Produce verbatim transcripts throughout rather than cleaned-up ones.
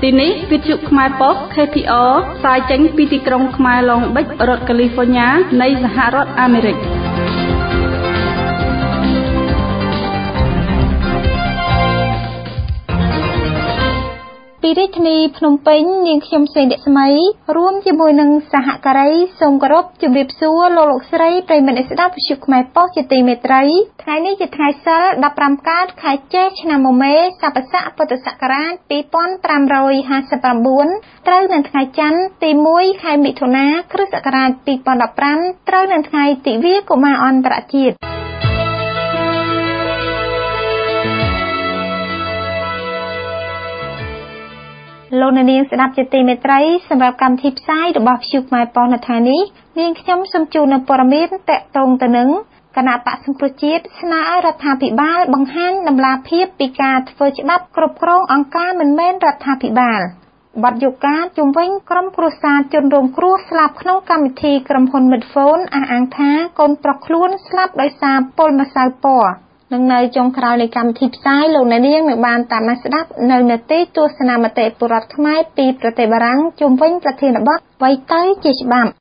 ទីនេះវិទ្យុខ្មែរប៉ុស្តិ៍ K P R ផ្សាយចេញពីទីក្រុងខ្មែរឡុងបិចរដ្ឋ California នៃសហរដ្ឋអាមេរិកពីរាជធានីភ្នំពេញនាងខ្ញុំសេងដេកស្មីរួមជាមួយនឹងសហការីសូមគោរពជម្រាបសួរលោកលោកស្រីប្រិយមិត្តអ្នកស្ដាប់វិទ្យុខ្មែរប៉ុស្តិ៍ជាទីមេត្រីថ្ងៃនេះជាថ្ងៃសីលដប់ប្រាំកើតខែចេសឆ្នាំមមែស័កស័កពុទ្ធសករាជពីរពាន់ប្រាំរយហាសិប៩ត្រូវនៅថ្ងៃច័ន្ទទីមួយខែមិថុនាគ្រិស្តសករាជពីរពាន់ដប់ប្រាំត្រូវនៅថ្ងៃទិវាកុមារអន្តរជាតិលោកអ្នកនាងស្ដាប់ជាទីមេត្រីសម្រាប់កម្មវិធីផ្សាយរបស់វិទ្យុខ្មែរប៉ុស្តិ៍នៅថ្ងៃនេះនាងខ្ញុំសូមជូននូវព័ត៌មានតកតងទៅនឹងគណៈបក្សសង្គ្រោះជាតិស្នើឲ្យរដ្ឋាភិបាលបង្ហាញដំណាភាពពីការធ្វើច្បាប់គ្រប់គ្រងអង្គការមិនមែនរដ្ឋាភិបាលបទយកាជុំវិញក្រុមគ្រួសារជនរងគ្រោះស្លាប់ក្នុងកម្មវិធីក្រុមហ៊ុន Midphone អះអាងថាកូនប្រុសខ្លួនស្លាប់ដោយសារពុលម្សៅពណ៌នឹងនៅចុងក្រោយនៃកម្មវិធីផ្សាយលោកអ្នកនាងនឹងបានតាមដានស្ដាប់នៅនាទីទស្សនាមតិពលរដ្ឋខ្មែរពីប្រទេសបារាំងជុំវិញប្រធានបទអ្វីទៅជាច្បាប់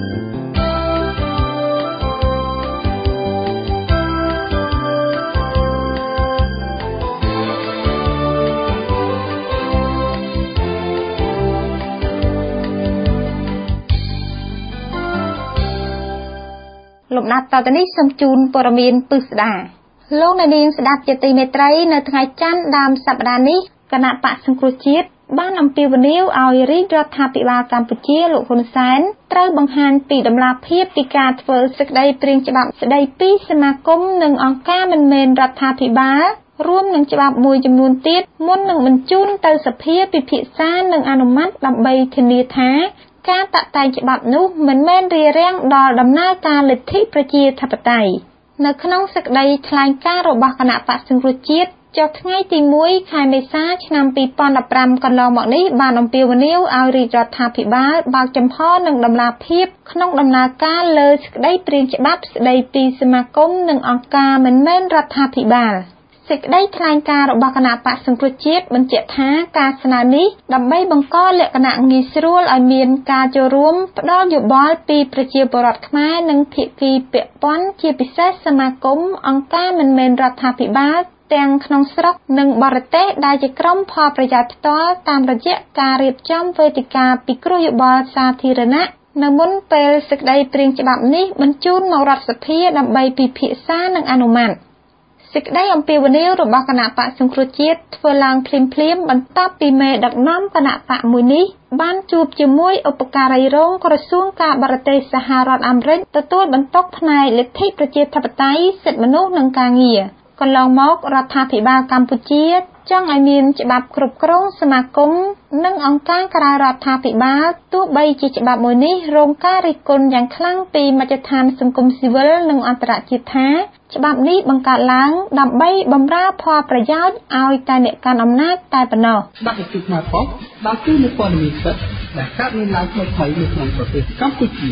លំដាប់តទៅនេះសូមជូនព័ត៌មានពិស្ដាលោកអ្នកនាងស្ដាប់ជាទីមេត្រីនៅថ្ងៃច័ន្ទដើមសប្តាហ៍នេះគណៈបក្សសង្គ្រោះជាតិបានអំពាវនាវឲ្យរាជរដ្ឋាភិបាលកម្ពុជាលោកហ៊ុនសែនត្រូវបង្ហាញពីដំណាភាពពីការធ្វើសេចក្តីព្រាងច្បាប់ស្តីពីសមាគមនិងអង្គការមិនមែនរដ្ឋាភិបាលរួមនឹងច្បាប់មួយចំនួនទៀតមុននឹងបញ្ជូនទៅសភាពិភាក្សានិងអនុម័តដើម្បីធានាថាការតាក់តែងច្បាប់នោះមិនមែនរារាំងដល់ដំណើរការលទ្ធិប្រជាធិបតេយ្យនៅក្នុងសេចក្តីថ្លែងការណ៍របស់គណៈបក្សសង្គ្រោះជាតិចុះថ្ងៃទីមួយខែមេសាឆ្នាំពីរពាន់ដប់ប្រាំកន្លងមកនេះបានអំពាវនាវឲ្យរាជរដ្ឋាភិបាលបើកចំហនិងដំណាភាពក្នុងដំណើរការលើសេចក្តីព្រាងច្បាប់ស្តីពីសមាគមនិងអង្គការមិនមែនរដ្ឋាភិបាលសេចក្តីថ្លែងការណ៍របស់គណៈបក្សសង្គ្រោះជាតិបញ្ជាក់ថាការស្នើនេះដើម្បីបង្កលក្ខណៈងាយស្រួលឲ្យមានការចូលរួមផ្ដល់យោបល់ពីប្រជាពលរដ្ឋខ្មែរនិងភាគីពាក់ព័ន្ធជាពិសេសសមាគមអង្គការមិនមែនរដ្ឋាភិបាលទាំងក្នុងស្រុកនិងបរទេសដែលជាក្រុមផលប្រយោជន៍ផ្ទាល់តាមរយៈការរៀបចំវេទិកាពិគ្រោះយោបល់សាធារណៈនៅមុនពេលសេចក្តីព្រាងច្បាប់នេះបញ្ជូនមករដ្ឋសភាដើម្បីពិភាក្សានិងអនុម័តសេចក្តីអំពាវនាវរបស់គណៈបក្សសង្គ្រោះជាតិធ្វើឡើងភ្លាមៗបន្ទាប់ពីមេដឹកនាំគណៈបក្សមួយនេះបានជួបជាមួយឧបការីរងក្រសួងការបរទេសសហរដ្ឋអាមេរិកទទួលបន្ទុកផ្នែកលទ្ធិប្រជាធិបតេយ្យសិទ្ធិមនុស្សនិងការងារកន្លងមករដ្ឋាភិបាលកម្ពុជាចង់ឲ្យមានច្បាប់គ្រប់គ្រងសមាគមនិងអង្គការក្រៅរដ្ឋាភិបាលទោះបីជាច្បាប់មួយនេះរងការរិះគន់យ៉ាងខ្លាំងពីមជ្ឈដ្ឋានសង្គមស៊ីវិលនិងអន្តរជាតិថាច្បាប់នេះបង្កើតឡើងដើម្បីបម្រើផលប្រយោជន៍ឲ្យតែអ្នកកាន់អំណាចតែប៉ុណ្ណោះច្បាប់វិទ្យុខ្មែរប៉ុស្តិ៍បានជួយនូវព័ត៌មានពិតដែលកើតមានឡើងថ្មីៗនៅក្នុងប្រទេសកម្ពុជា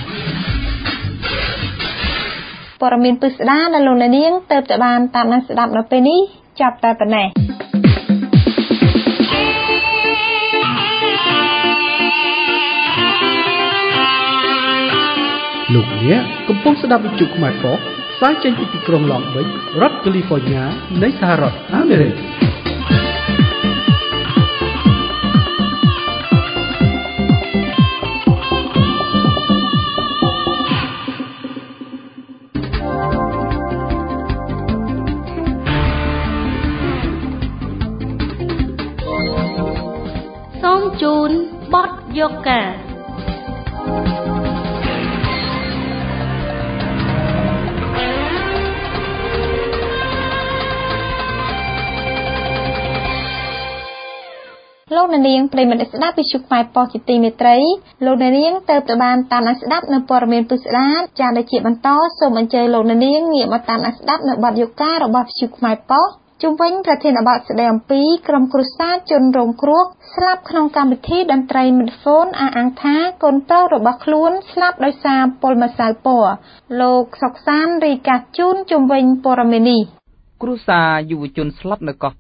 ព័ត៌មានពិស្ដាដែលលោកអ្នកនាងទើបតែបានតាមដានស្ដាប់នៅពេលនេះចាប់តែប៉ុណ្ណេះលោកអ្នកកំពុងស្ដាប់វិទ្យុខ្មែរប៉ុស្តិ៍ផ្សាយចេញពីទីក្រុងឡុងបិចរដ្ឋ California នៃសហរដ្ឋអាមេរិកសូមជូនបទយកាលោកអ្នកនាងប្រិយមិត្តស្ដាប់វិទ្យុខ្មែរប៉ុស្តិ៍ជាទីមេត្រីលោកអ្នកនាងទៅទៅបានតាមដានស្ដាប់នៅព័ត៌មានពិស្ដាចាស់ដែលជាបន្តសូមអញ្ជើញលោកអ្នកនាងងាកមកតាមដានស្ដាប់នៅបទយការបស់វិទ្យុខ្មែរប៉ុស្តិ៍ជុំវិញប្រធានបទស្ដីអំពីក្រុមគ្រួសារជនរងគ្រោះស្លាប់ក្នុងកម្មវិធីតន្ត្រី Midphone អះអាងថាកូនប្រុសរបស់ខ្លួនស្លាប់ដោយសារពុលម្សៅពណ៌លោកសុកសានរាយការណ៍ជូនជុំវិញព័ត៌មាននេះគ្រួសារយុវជនស្លាប់នៅកោះពេជ្រ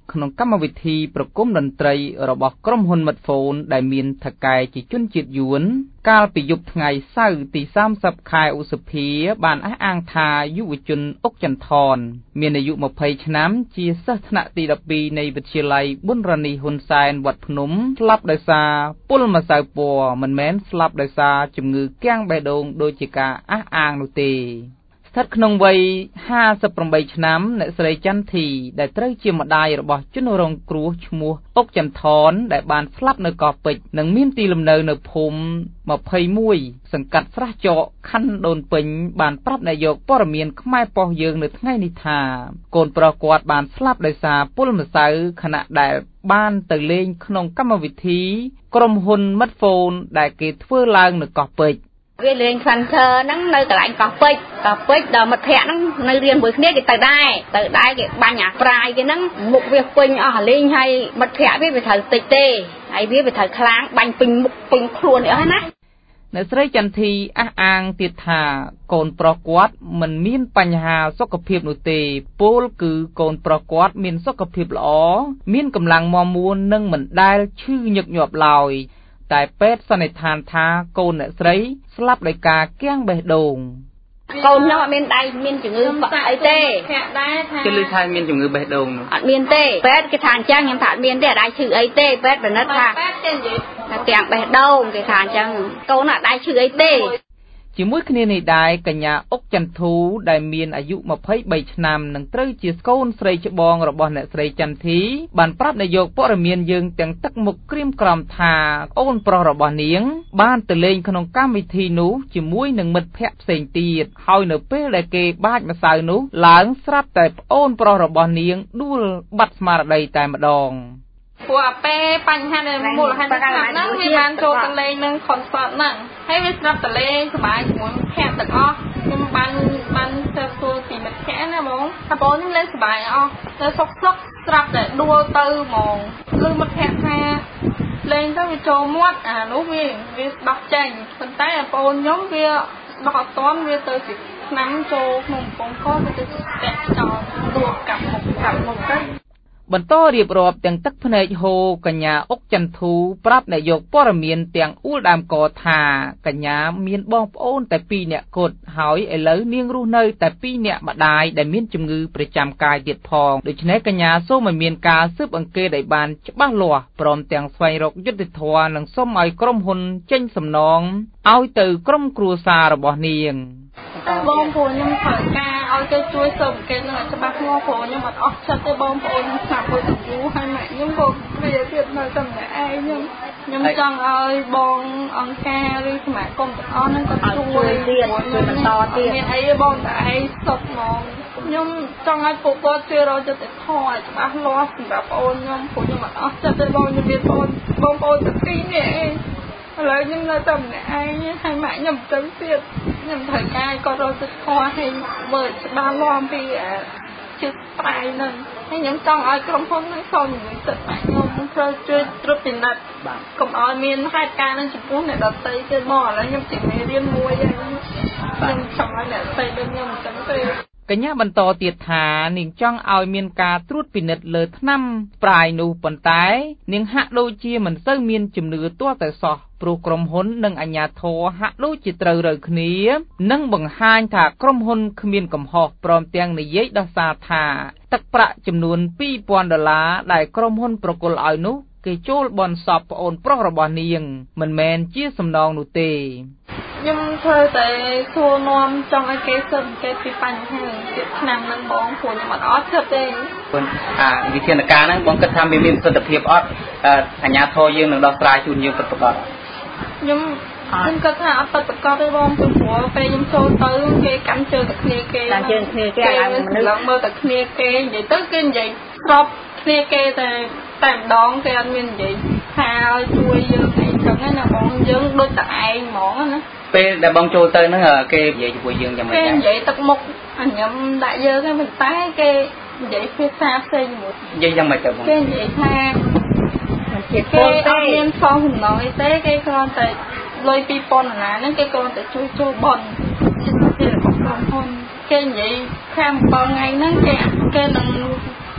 ក្នុងកម្មវិធីប្រគំតន្ត្រីរបស់ក្រុមហ៊ុន Medphone ដែលមានថកែជាជនជាតិយួនកាលពីយប់ថ្ងៃសៅរ៍ទីសាមសិបខែឧសភាបានអះអាងថាយុវជនអុកចន្ទថនមានអាយុម្ភៃឆ្នាំជាសិស្សថ្នាក់ទីដប់ពីរនៃវិទ្យាល័យប៊ុនរ៉ានីហ៊ុនសែនវត្តភ្នំស្លាប់ដោយសារពុលម្សៅពណ៌មិនមែនស្លាប់ដោយសារជំងឺគាំងបេះដូងដូចជាការអះអាងនោះទេស្ថិតក្នុងវ័យห้าสิบแปดឆ្នាំអ្នកស្រីចន្ទធីដែលត្រូវជាម្ដាយរបស់ជនរងគ្រោះឈ្មោះអុកចន្ទថនដែលបានស្លាប់នៅកោះពេជ្រនិងមានទីលំនៅនៅភូមិម្ភៃមួយសង្កាត់ស្រះចកខណ្ឌដូនពេញបានប្រាប់នាយកព័ត៌មានខ្មែរប៉ុស្តិ៍យើងនៅថ្ងៃនេះថាកូនប្រុសគាត់បានស្លាប់ដោយសារពុលម្សៅខណៈដែលបានទៅលេងក្នុងកម្មវិធីក្រុមហ៊ុន Medphone ដែលគេធ្វើឡើងនៅកោះពេជ្រវាលេងខ្លាំងឈើហ្នឹងនៅកន្លែងកោះពេជ្រកោះពេជ្រដល់មិត្តភ័ក្ដិហ្នឹងនៅរៀនមួយគ្នាគេទៅដែរទៅដែរគេបាញ់អាប្រាយគេហ្នឹងមុខវាពេញអស់លេងហើយមិត្តភ័ក្ដិវាវាត្រូវតិចទេហើយវាវាត្រូវខ្លាំងបាញ់ពេញមុខពេញខ្លួនអស់ណាអ្នកស្រីចន្ទធីអះអាងទៀតថាកូនប្រុសគាត់មិនមានបញ្ហាសុខភាពនោះទេពលគឺកូនប្រុសគាត់មានសុខភាពល្អមានកម្លាំងមាំមួននិងមិនដែលឈឺញឹកញាប់ឡើយតែពេទ្យសន្និដ្ឋានថាកូនអ្នកស្រីស្លាប់ដោយការគាំងបេះដូងកូនខ្ញុំអត់មានដៃមានជំងឺអីទេគេលើថាមានជំងឺបេះដូងអត់មានទេពេទ្យគេថាអញ្ចឹងខ្ញុំថាអត់មានទេអត់ដៃឈឺអីទេពេទ្យបណិតថាតែទាំងបេះដូងគេថាអញ្ចឹងកូនអត់ដៃឈឺអីទេជាមួយគ្នានេះដែរកញ្ញាអុកចន្ទធូដែលមានអាយុម្ភៃបីឆ្នាំនិងត្រូវជាកូនស្រីច្បងរបស់អ្នកស្រីចន្ទធីបានប្រាប់នាយកព័ត៌មានយើងទាំងទឹកមុខក្រៀមក្រំថាអូនប្រុសរបស់នាងបានទៅលេងក្នុងកម្មវិធីនោះជាមួយនឹងមិត្តភ័ក្តិផ្សេងទៀតហើយនៅពេលដែលគេបាចម្សៅនោះឡើងស្រាប់តែប្អូនប្រុសរបស់នាងដួលបាត់ស្មារតីតែម្ដងព្រោះអាពេលបញ្ហានៅមូលហេតុហ្នឹងវាបានចូលទៅលេងនឹង concert ហ្នឹងហើយវាស្រាប់តែលេងសប្បាយជាមួយភ័ក្រទាំងអស់ខ្ញុំបានបានទៅធ្វើពីមិត្តភ័ក្តិណាបងថាបងនេះលេងសប្បាយអស់ទៅសុកសុកស្រាប់តែដួលទៅហ្មងលឺមិត្តភ័ក្តិថាលេងទៅវាចូលមាត់អានោះវាវាស្ដោះចេញប៉ុន្តែបងខ្ញុំវាស្ដោះអត់ទាន់វាទៅជាឆ្នាំចូលក្នុងកំពង់កទៅទៅស្ទាក់ចោលដួលកាប់មុខកាប់មុខទៅបន្តរៀបរាប់ទាំងទឹកភ្នែកហូរកញ្ញាអុកចន្ទធូប្រាប់នាយកព័ត៌មានទាំងអ៊ូលដើមកថាកញ្ញាមានបងប្អូនតែពីរនាក់គត់ហើយឥឡូវនាងរស់នៅតែពីរនាក់ម្ដាយដែលមានជំងឺប្រចាំកាយទៀតផងដូច្នេះកញ្ញាសូមឲ្យមានការស៊ើបអង្កេតឲ្យបានច្បាស់លាស់ព្រមទាំងស្វែងរកយុត្តិធម៌និងសូមឲ្យក្រុមហ៊ុនចេញសំណងឲ្យទៅក្រុមគ្រួសាររបស់នាងបងប្អូនខ្ញុំត្រូវការឲ្យទៅជួយស៊ើបអង្កេតនឹងច្បាស់លាស់ព្រោះខ្ញុំអត់អស់ចិត្តទេបងប្អូនខ្ញុំស្លាប់មួយទៅយូរហើយម៉ាក់ខ្ញុំក៏វាទៀតនៅតែម្នាក់ឯងខ្ញុំខ្ញុំចង់ឲ្យបងអង្គការឬសមាគមទាំងអស់ហ្នឹងក៏ជួយទៀតជួយបន្តទៀតមានអីបងតែឯងសុខហ្មងខ្ញុំចង់ឲ្យពួកគាត់ជួយរកយុត្តិធម៌ឲ្យច្បាស់លាស់សម្រាប់បងប្អូនខ្ញុំព្រោះខ្ញុំអត់អស់ចិត្តទេបងខ្ញុំមានបងបងប្អូនតែពីរនាក់ឯងឥឡូវខ្ញុំនៅតែម្នាក់ឯងហើយម៉ាក់ខ្ញុំទៅទៀតខ្ញុំត្រូវការគាត់រកទឹកខឲ្យមើលច្បាស់លាស់អំពីអាជឹកប្រៃហ្នឹងហើយខ្ញុំចង់ឲ្យក្រុមហ៊ុនហ្នឹងសងជំនួយចិត្តម៉ាក់ខ្ញុំត្រូវជួយត្រួតពិនិត្យបាទកុំឲ្យមានហេតុការណ៍នឹងចំពោះអ្នកដទៃទៀតមកឥឡូវខ្ញុំជាមេរៀនមួយហើយខ្ញុំចង់ឲ្យអ្នកដទៃដូចខ្ញុំអញ្ចឹងទេកញ្ញាបន្តទៀតថានាងចង់ឲ្យមានការត្រួតពិនិត្យលើថ្នាំប្រាយនោះប៉ុន្តែនាងហាក់ដូចជាមិនសូវមានជំនឿទាល់តែសោះព្រោះក្រុមហ៊ុននិងអាជ្ញាធរហាក់ដូចជាត្រូវរើគ្នានិងបង្ហាញថាក្រុមហ៊ុនគ្មានកំហុសព្រមទាំងនិយាយដោះសារថាទឹកប្រាក់ចំនួនពីរពាន់ដុល្លារដែលក្រុមហ៊ុនប្រគល់ឲ្យនោះគេចូលបន់សពប្អូនប្រុសរបស់នាងមិនមែនជាសំណងនោះទេខ្ញុំធ្វើតែសួរនាំចង់ឲ្យគេស៊ើបអង្កេតពីបញ្ហាទៀតឆ្នាំហ្នឹងបងព្រោះខ្ញុំអត់អត់ចិត្តទេបងអាវិធានការហ្នឹងបងគិតថាវាមានប្រសិទ្ធភាពអត់អាជ្ញាធរយើងនឹងដោះស្រាយជូនយើងពិតប្រាកដខ្ញុំខ្ញុំគិតថាអត់ពិតប្រាកដទេបងព្រោះពេលខ្ញុំចូលទៅគេកាន់ជើងតែគ្នាគេកាន់ជើងគ្នាគេឲ្យមនុស្សឡើងមើលតែគ្នាគេនិយាយទៅគេនិយាយស្របគ្នាគេតែតែម្ដងគេអត់មាននិយាយថាឲ្យជួយយើងអីចឹងណាបងយើងដូចតែឯងហ្មងណាពេលដែលបងចូលទៅហ្នឹងគេនិយាយជាមួយយើងយ៉ាងម៉េចគេនិយាយទឹកមុខអញ្ញឹមដាក់យើងហ្នឹងប៉ុន្តែគេនិយាយភាសាផ្សេងមួយនិយាយយ៉ាងម៉េចទៅបងគេនិយាយថាជាគេអត់មានផងសំណងអីទេគេគ្រាន់តែលុយពីរពាន់ដុល្លារហ្នឹងគេគ្រាន់តែជួយចូលបន់ជារបស់ក្រុមហ៊ុនគេនិយាយថាអំពើថ្ងៃហ្នឹងគេគេនឹង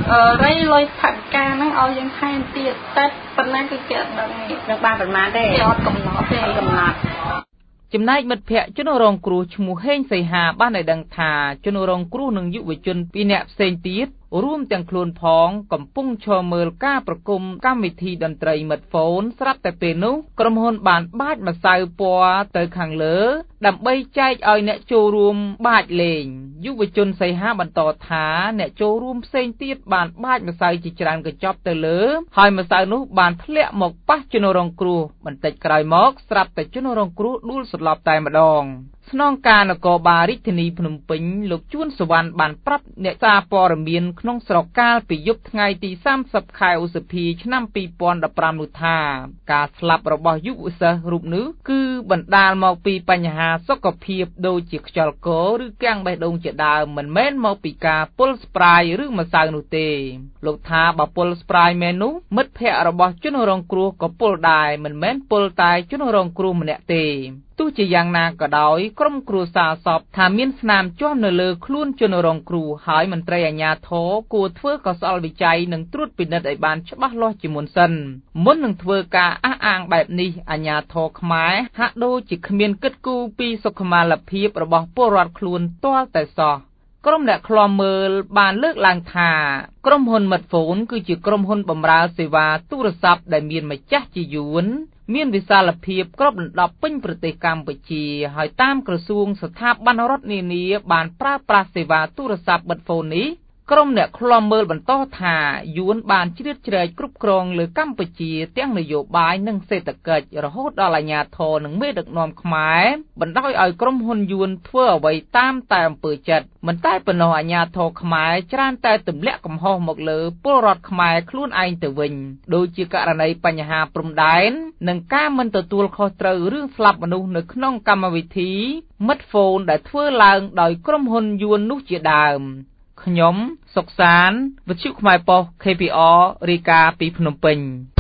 អឺរៃលុយផាត់ការហ្នឹងឲ្យយើងថែមទៀតតែប៉ុណ្ណាគឺគេអត់ដឹងទេបានប្រមាណទេគេអត់កំណត់ទេកំណត់ចំណែកមិត្តភ័ក្តិជនរងគ្រោះឈ្មោះហេងសីហាបានឲ្យដឹងថាជនរងគ្រោះនិងយុវជនពីរនាក់ផ្សេងទៀតរួមទាំងខ្លួនផងកំពុងឈរមើលការប្រគំកម្មវិធីតន្ត្រីមិត្តហ្វូនស្រាប់តែពេលនោះក្រុមហ៊ុនបានបាចម្សៅពណ៌ទៅខាងលើដើម្បីចែកឲ្យអ្នកចូលរួមបាចលេងយុវជនសីហាបន្តថាអ្នកចូលរួមផ្សេងទៀតបានបាចម្សៅជាច្រើនកញ្ចប់ទៅលើហើយម្សៅនោះបានធ្លាក់មកប៉ះជនរងគ្រោះបន្តិចក្រោយមកស្រាប់តែជនរងគ្រោះដួលសន្លប់តែម្ដងស្នងការនគរបាលរាជធានីភ្នំពេញលោកជួនសវណ្ណបានប្រាប់អ្នកសារព័ត៌មានក្នុងស្រុកកាលពីយប់ថ្ងៃទីសាមសិបខែឧសភាឆ្នាំពីរពាន់ដប់ប្រាំនោះថាការស្លាប់របស់យុវសិស្សរូបនេះគឺបណ្ដាលមកពីបញ្ហាសុខភាពដូចជាខ្យល់កឬគាំងបេះដូងជាដើមមិនមែនមកពីការពុលស្ប្រាយឬម្សៅនោះទេលោកថាបើពុលស្ប្រាយមែននោះមិត្តភ័ក្តិរបស់ជនរងគ្រោះក៏ពុលដែរមិនមែនពុលតែជនរងគ្រោះម្នាក់ទេទោះជាយ៉ាងណាក៏ដោយក្រុមគ្រួសារសពថាមានស្នាមជាប់នៅលើខ្លួនជនរងគ្រោះហើយមន្ត្រីអាជ្ញាធរគួរធ្វើកសលវិច័យនិងត្រួតពិនិត្យឲ្យបានច្បាស់លាស់ជាមុនសិនមុននឹងធ្វើការអះអាងបែបនេះអាជ្ញាធរខ្មែរហាក់ដូចជាគ្មានគិតគូរពីសុខុមាលភាពរបស់ពលរដ្ឋខ្លួនទាល់តែសោះក្រុមអ្នកឃ្លាំមើលបានលើកឡើងថាក្រុមហ៊ុនមិត្តហ្វូនគឺជាក្រុមហ៊ុនបម្រើសេវាទូរស័ព្ទដែលមានម្ចាស់ជាយួនមានវិសាលភាពគ្របដណ្ដប់ពេញប្រទេសកម្ពុជាហើយតាមក្រសួងស្ថាប័នរដ្ឋនានាបានប្រើប្រាស់សេវាទូរស័ព្ទមិត្តហ្វូននេះក្រុមអ្នកឃ្លាំមើលបន្តថាយួនបានជ្រៀតជ្រែកគ្រប់គ្រងលើកម្ពុជាទាំងនយោបាយនិងសេដ្ឋកិច្ចរហូតដល់អាជ្ញាធរនិងមេដឹកនាំខ្មែរបណ្ដោយឲ្យក្រុមហ៊ុនយួនធ្វើអ្វីតាមតែអំពើចិត្តមិនតែប៉ុណ្ណោះអាជ្ញាធរខ្មែរច្រើនតែទម្លាក់កំហុសមកលើពលរដ្ឋខ្មែរខ្លួនឯងទៅវិញដូចជាករណីបញ្ហាព្រំដែននិងការមិនទទួលខុសត្រូវរឿងស្លាប់មនុស្សនៅក្នុងកម្មវិធីមិត្តហ្វូនដែលធ្វើឡើងដោយក្រុមហ៊ុនយួននោះជាដើមខ្ញុំសុកសានវិទ្យុខ្មែរប៉ុស្តិ៍ ខេ ពី អារ រាយការណ៍ពីភ្នំពេញ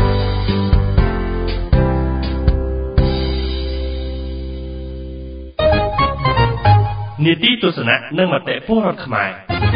នីតិទស្សនៈនិងមតិពលរដ្ឋខ្មែរ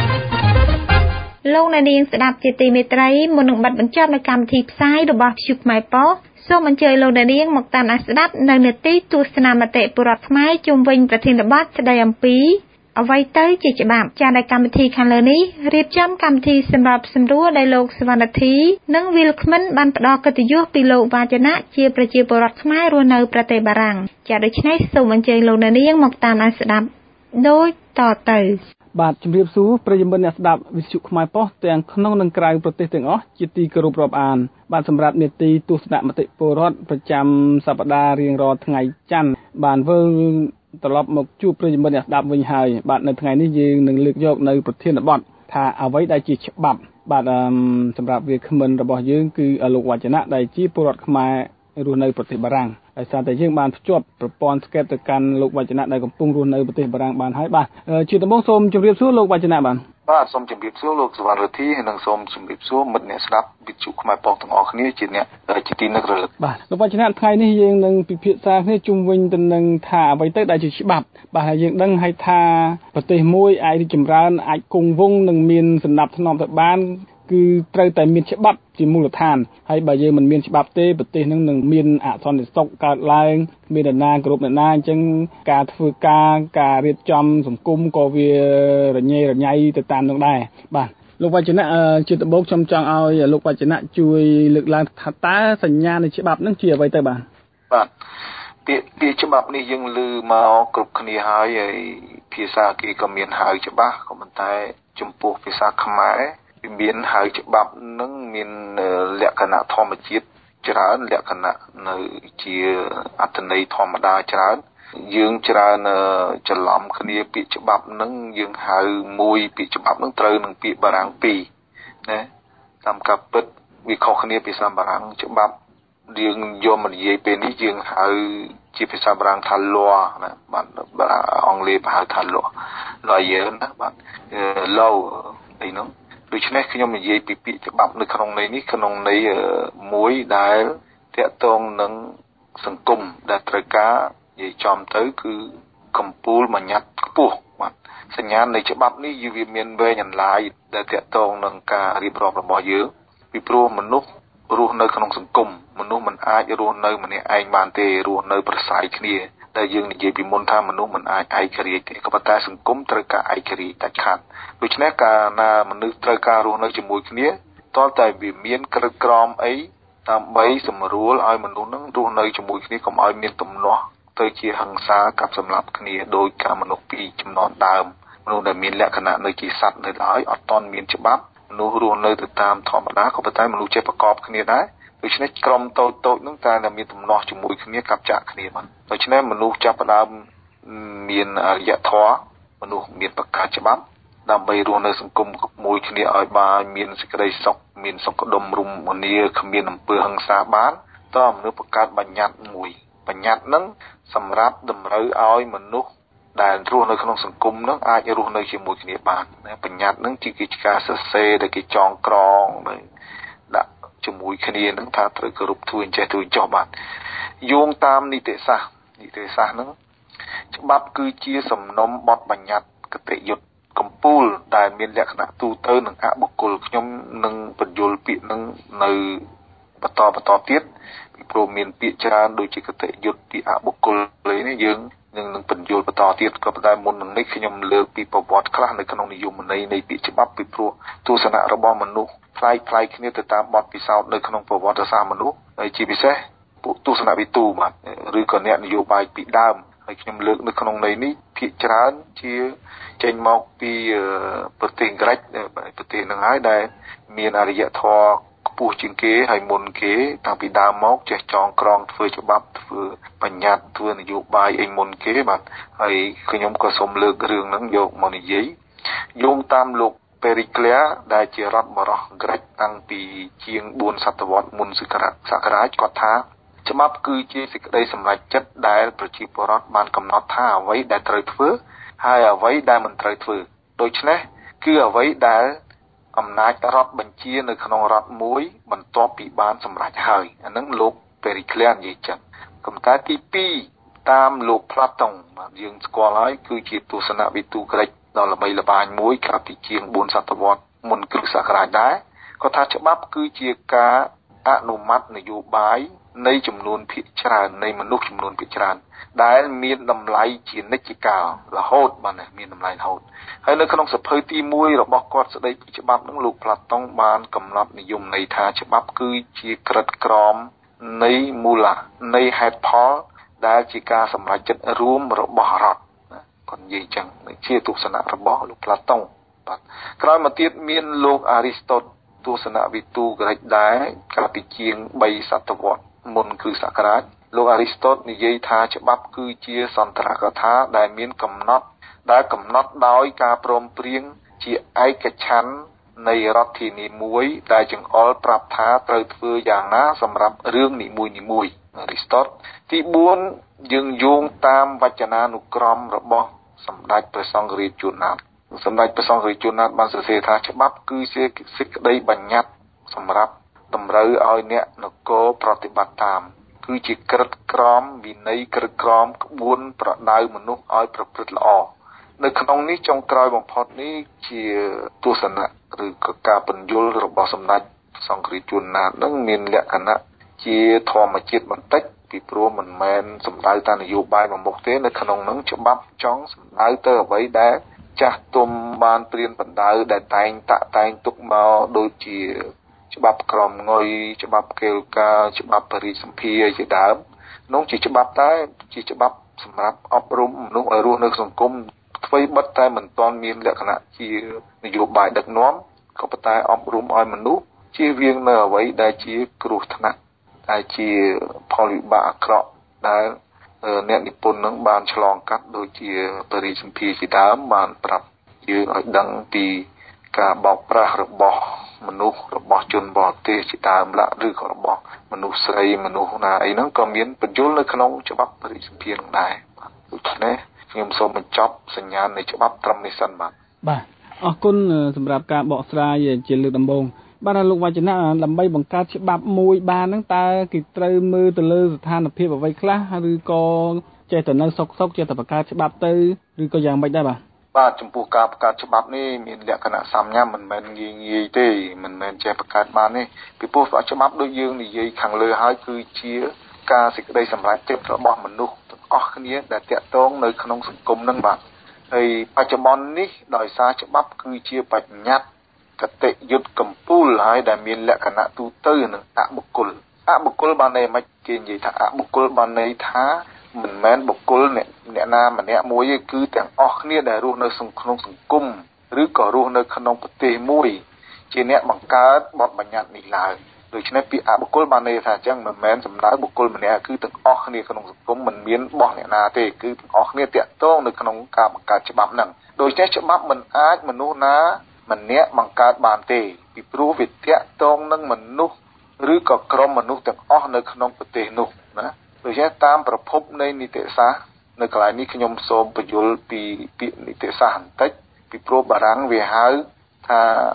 លោកអ្នកនាងស្ដាប់ជាទីមេត្រីមុននឹងបិទបញ្ចប់នៅកម្មវិធីផ្សាយរបស់វិទ្យុខ្មែរប៉ុស្តិ៍សូមអញ្ជើញលោកអ្នកនាងមកតាមដានស្ដាប់នៅនីតិទស្សនៈមតិពលរដ្ឋខ្មែរជុំវិញប្រធានបទស្ដីអំពីអ្វីទៅជាច្បាប់ចាស់ในកម្មវិធីខាងលើនេះរៀបចំកម្មវិធីសម្រាប់សម្រួលដោយលោកសវណ្ណធីនិងវិលក្មិនបានផ្ដល់កិត្តិយសពីលោកវាចនៈជាប្រជាពលរដ្ឋខ្មែររស់នៅប្រទេសបារាំងចា៎ដូច្នេះសូមអញ្ជើញលោកអ្នកនាងមកតាមដានស្ដាប់ដូចតទៅបាទជំរាបសួរប្រិយមិត្តអ្នកស្ដាប់វិទ្យុខ្មែរប៉ុស្តិ៍ទាំងក្នុងនិងក្រៅប្រទេសទាំងអស់ជាទីគោរពរាប់អានបាទសម្រាប់នេតិទស្សនៈមតិពលរដ្ឋប្រចាំសប្តាហ៍រៀងរាល់ថ្ងៃច័ន្ទបានវិលត្រឡប់មកជួបប្រិយមិត្តអ្នកស្ដាប់វិញហើយបាទនៅថ្ងៃនេះយើងនឹងលើកយកនៅប្រធានបទថាអ្វីដែលជាច្បាប់បាទសម្រាប់វាគ្មិនរបស់យើងគឺលោកវចនៈដែលជាពលរដ្ឋខ្មែររស់នៅប្រទេសបារាំងដោយសារតែយើងបានភ្ជាប់ប្រព័ន្ធស្កេតទៅកាន់លោកវចនៈដែលកំពុងរស់នៅប្រទេសបារាំងបានហើយបាទជាដំបូងសូមជម្រាបសួរលោកវចនៈបាទបាទសូមជម្រាបសួរលោកសវណ្ណរទ្ធីនិងសូមជម្រាបសួរមិត្តអ្នកស្ដាប់វិទ្យុខ្មែរប៉ុស្តិ៍ទាំងអស់គ្នាជាអ្នកជាទីនឹករលឹកបាទលោកវចនៈថ្ងៃនេះយើងនឹងពិភាក្សាគ្នាជុំវិញទៅនឹងថាអ្វីទៅដែលជាច្បាប់បាទហើយយើងដឹងហើយថាប្រទេសមួយអាចរីកចម្រើនអាចគង់វង្សនិងមានសណ្ដាប់ធ្នាប់ទៅបានគឺត្រូវតែមានច្បាប់ជាមូលដ្ឋានហើយបើយើងមិនមានច្បាប់ទេប្រទេសនឹងនឹងមានអសន្តិសុខកើតឡើងមាននរណាគ្រប់នរណាអញ្ចឹងការធ្វើការការរៀបចំសង្គមក៏វារញ៉េរញ៉ៃទៅតាមនឹងដែរបាទលោកវចនៈជាដំបូងខ្ញុំចង់ឲ្យលោកវចនៈជួយលើកឡើងថាតើសញ្ញានៃច្បាប់នឹងជាអ្វីទៅបាទបាទពាក្យពាក្យច្បាប់នេះយើងឮមកគ្រប់គ្នាហើយហើយភាសាគេក៏មានហៅច្បាស់ក៏ប៉ុន្តែចំពោះភាសាខ្មែរមានហៅច្បាប់នឹងមានលក្ខណៈធម្មជាតិច្រើនលក្ខណៈនៅជាអត្ថន័យធម្មតាច្រើនយើងច្រើនច្រឡំគ្នាពាក្យច្បាប់នឹងយើងហៅមួយពាក្យច្បាប់នឹងត្រូវនឹងពាក្យបារាំងពីរណាតាមការពិតវាខុសគ្នាភាសាបារាំងច្បាប់យើងយកមកនិយាយពេលនេះយើងហៅជាភាសាបារាំងថា law ណាបាទអង់គ្លេសហៅថា law lawyer ណាបាទ law អីនោះដូច្នេះខ្ញុំនិយាយពីពាក្យច្បាប់នៅក្នុងន័យនេះក្នុងន័យមួយដែលតាក់ទងនឹងសង្គមដែលត្រូវការនិយាយចំទៅគឺកម្ពុជាបញ្ញត្តិខ្ពស់បាទសញ្ញានៃច្បាប់នេះវាមានវែងអន្លាយដែលទាក់ទងនឹងការរៀបរាប់របស់យើងពីព្រោះមនុស្សរស់នៅក្នុងសង្គមមនុស្សមិនអាចរស់នៅម្នាក់ឯងបានទេរស់នៅប្រស័យគ្នាដែលយើងនិយាយពីមុនថាមនុស្សមិនអាចឯករាជ្យទេក៏ប៉ុន្តែសង្គមត្រូវការឯករាជ្យដាច់ខាតដូច្នេះការណាមនុស្សត្រូវការរស់នៅជាមួយគ្នាតើតែវាមានក្រឹតក្រមអីដើម្បីសម្រួលឲ្យមនុស្សនឹងរស់នៅជាមួយគ្នាកុំឲ្យមានទំនាស់ទៅជាហិង្សាកັບសម្លាប់គ្នាដោយការមនុស្សពីចំនួនដើមមនុស្សដែលមានលក្ខណៈនៅជាសត្វនៅឡើយអត់ទាន់មានច្បាប់មនុស្សរស់នៅទៅតាមធម្មតាក៏ប៉ុន្តែមនុស្សចេះប្រកបគ្នាដែរដូច្នេះក្រុមតូចតូចហ្នឹងតែតែមានទំនាស់ជាមួយគ្នាកាប់ចាក់គ្នាបានដូច្នេះមនុស្សចាប់ផ្ដើមមានអរិយធម៌មនុស្សមានបង្កើតច្បាប់ដើម្បីរស់នៅសង្គមមួយគ្នាឲ្យបានមានសេចក្តីសុខមានសុខដុមរមនាគ្មានអំពើហិង្សាបានតើមនុស្សបង្កើតបញ្ញត្តិមួយបញ្ញត្តិហ្នឹងសម្រាប់តម្រូវឲ្យមនុស្សដែលរស់នៅក្នុងសង្គមហ្នឹងអាចរស់នៅជាមួយគ្នាបានបញ្ញត្តិហ្នឹងជាកិច្ចការសរសេរដែលគេចងក្រងដាក់ជាមួយគ្នាហ្នឹងថាត្រូវគោរពធ្វើអញ្ចេះធ្វើចោះបាទយោងតាមនីតិសាស្ត្រនីតិសាស្ត្រហ្នឹងច្បាប់គឺជាសំណុំបទបញ្ញត្តិគតិយុត្តកម្ពុជាដែលមានលក្ខណៈទូទៅនឹងអបុគ្គលខ្ញុំនឹងបញ្យល់ពាក្យហ្នឹងនៅបន្តបន្តទៀតពីព្រោះមានពាក្យច្រើនដូចជាគតិយុត្តពីអបុគ្គលនេះយើងនឹងនឹងបញ្យល់បន្តទៀតក៏ប៉ុន្តែមុននឹងនេះខ្ញុំលើកពីប្រវត្តិខ្លះនៅក្នុងនិយមន័យនៃពាក្យច្បាប់ពីព្រោះទស្សនៈរបស់មនុស្សផ្លាយផ្លាយគ្នាទៅតាមបទពិសោធន៍នៅក្នុងប្រវត្តិសាស្ត្រមនុស្សហើយជាពិសេសពួកទស្សនវិទូបាទឬក៏អ្នកនយោបាយពីដើមហើយខ្ញុំលើកនៅក្នុងន័យនេះភាគច្រើនជាចេញមកពីប្រទេសអង់គ្លេសប្រទេសនឹងហើយដែលមានអរិយធម៌ខ្ពស់ជាងគេហើយមុនគេតាំងពីដើមមកចេះចងក្រងធ្វើច្បាប់ធ្វើបញ្ញត្តិធ្វើនយោបាយអីមុនគេបាទហើយខ្ញុំក៏សូមលើករឿងហ្នឹងយកមកនិយាយយោងតាមលោកPericles ដែលជារដ្ឋបរោះក្រិចតាំងពីជាងបួនសតវត្សមុនសករាជគាត់ថាច្បាប់គឺជាសេចក្តីសម្រេចចិត្តដែលប្រជាពលរដ្ឋបានកំណត់ថាអ្វីដែលត្រូវធ្វើហើយអ្វីដែលមិនត្រូវធ្វើដូច្នេះគឺអ្វីដែលអំណាចរដ្ឋបញ្ជានៅក្នុងរដ្ឋមួយបន្ទាប់ពីបានសម្រេចហើយអានឹងលោក Pericles និយាយចឹងកំតែទីពីរតាមលោក Platon បាទយើងស្គាល់ហើយគឺជាទស្សនវិទូក្រិចដ៏ល្បីល្បាញមួយកាលពីជាងបួនសតវត្សមុនគ្រិស្តសករាជដែរគាត់ថាច្បាប់គឺជាការអនុម័តនយោបាយនៃចំនួនភាគច្រើននៃមនុស្សចំនួនភាគច្រើនដែលមានតម្លៃជានិច្ចកាលរហូតបាទមានតម្លៃរហូតហើយនៅក្នុងសភៅទីមួយរបស់គាត់ស្ដីពីច្បាប់នឹងលោក Platon បានកំណត់និយមន័យថាច្បាប់គឺជាក្រិតក្រមនៃមូលនៃហេតុផលដែលជាការសម្រេចចិត្តរួមរបស់រដ្ឋគាត់និយាយចឹងជាទស្សនៈរបស់លោក Platon បាទក្រោយមកទៀតមានលោក Aristotle ទស្សនវិទូក្រិចដែរកាលពីជាងបីសតវត្សមុនគ្រិស្តសករាជលោក Aristotle និយាយថាច្បាប់គឺជាសន្ទរកថាដែលមានកំណត់ដែលកំណត់ដោយការព្រមព្រៀងជាឯកច្ឆន្ទនៃរដ្ឋធានីមួយដែលចង្អុលប្រាប់ថាត្រូវធ្វើយ៉ាងណាសម្រាប់រឿងនីមួយៗ Aristotle ទីបួនយើងយោងតាមវចនានុក្រមរបស់សម្ដេចព្រះសង្ឃរាជជួនណាតសម្ដេចព្រះសង្ឃរាជជួនណាតបានសរសេរថាច្បាប់គឺជាសេចក្តីបញ្ញត្តិសម្រាប់តម្រូវឲ្យអ្នកនគរប្រតិបត្តិតាមគឺជាក្រឹតក្រមវិន័យក្រឹតក្រមក្បួនប្រដៅមនុស្សឲ្យប្រព្រឹត្តល្អនៅក្នុងនេះចុងក្រោយបំផុតនេះជាទស្សនៈឬក៏ការបញ្យល់របស់សម្ដេចសង្ឃរាជជួនណាតនឹងមានលក្ខណៈជាធម្មជាតិបន្តិចពីព្រោះមិនមែនសំដៅតាមនយោបាយមួយមុខទេនៅក្នុងនោះច្បាប់ចង់សំដៅទៅអ្វីដែលចាស់ទុំបានព្រៀនបណ្ដៅដែលតែងតាក់តែងទុកមកដូចជាច្បាប់ក្រមងុយច្បាប់កេលការច្បាប់បរិសម្ភារជាដើមនោះជាច្បាប់តែជាច្បាប់សម្រាប់អប់រំមនុស្សឲ្យរស់នៅក្នុងសង្គមអ្វីបិទតែមិនទាន់មានលក្ខណៈជានយោបាយដឹកនាំក៏ប៉ុន្តែអប់រំឲ្យមនុស្សជៀសវាងនៅអ្វីដែលជាគ្រោះថ្នាក់ដែលជាផលវិបាកអាក្រក់ដែលអ្នកនិពន្ធនឹងបានឆ្លងកាត់ដូចជាបរិសម្ភារជាដើមបានប្រាប់យើងឲ្យដឹងពីការបោកប្រាស់របស់មនុស្សរបស់ជនបរទេសជាដើមឡាឬក៏របស់មនុស្សស្រីមនុស្សណាអីហ្នឹងក៏មានបញ្យលនៅក្នុងច្បាប់បរិសម្ភារនឹងដែរដូច្នេះខ្ញុំសូមបញ្ចប់សញ្ញានៃច្បាប់ត្រឹមនេះសិនបាទបាទអរគុណសម្រាប់ការបកស្រាយជាលើកដំបូងបាទលោកវចនៈដើម្បីបង្កើតច្បាប់មួយបានហ្នឹងតើគេត្រូវមើលទៅលើស្ថានភាពអ្វីខ្លះឬក៏ចេះតែនៅសុកសុកចេះតែបង្កើតច្បាប់ទៅឬក៏យ៉ាងម៉េចដែរបាទបាទចំពោះការបង្កើតច្បាប់នេះមានលក្ខណៈសាមញ្ញមិនមែនងាយងាយទេមិនមែនចេះបង្កើតបានទេពីព្រោះច្បាប់ដូចយើងនិយាយខាងលើហើយគឺជាការសេចក្តីសម្រេចចិត្តរបស់មនុស្សទាំងអស់គ្នាដែលតាក់ទងនៅក្នុងសង្គមនឹងបាទហើយបច្ចុប្បន្ននេះដោយសារច្បាប់គឺជាបញ្ញត្តិកតិយុត្តកម្ពុជាហើយដែលមានលក្ខណៈទូទៅនិងអបុគ្គលអបុគ្គលបានន័យមិនគេនិយាយថាអបុគ្គលបានន័យថាមិនមែនបុគ្គលអ្នកអ្នកណាម្នាក់មួយទេគឺទាំងអស់គ្នាដែលរស់នៅក្នុងសង្គមឬក៏រស់នៅក្នុងប្រទេសមួយជាអ្នកបង្កើតបទបញ្ញត្តិនេះឡើងដូច្នេះពាក្យអបុគ្គលបានន័យថាអញ្ចឹងមិនមែនសំដៅបុគ្គលម្នាក់គឺទាំងអស់គ្នាក្នុងសង្គមមិនមានបោះអ្នកណាទេគឺទាំងអស់គ្នាតាក់ទងនៅក្នុងការបង្កើតច្បាប់ហ្នឹងដូច្នេះច្បាប់មិនអាចមនុស្សណាម្នាក់បង្កើតបានទេពីព្រោះវាតាក់ទងនឹងមនុស្សឬក៏ក្រុមមនុស្សទាំងអស់នៅក្នុងប្រទេសនោះណាដូច្នេះតាមប្រភពនៃនីតិសាស្ត្រនៅកន្លែងនេះខ្ញុំសូមបញ្យល់ពីពាក្យនីតិសាស្ត្របន្តិចពីព្រោះបារាំងវាហៅថា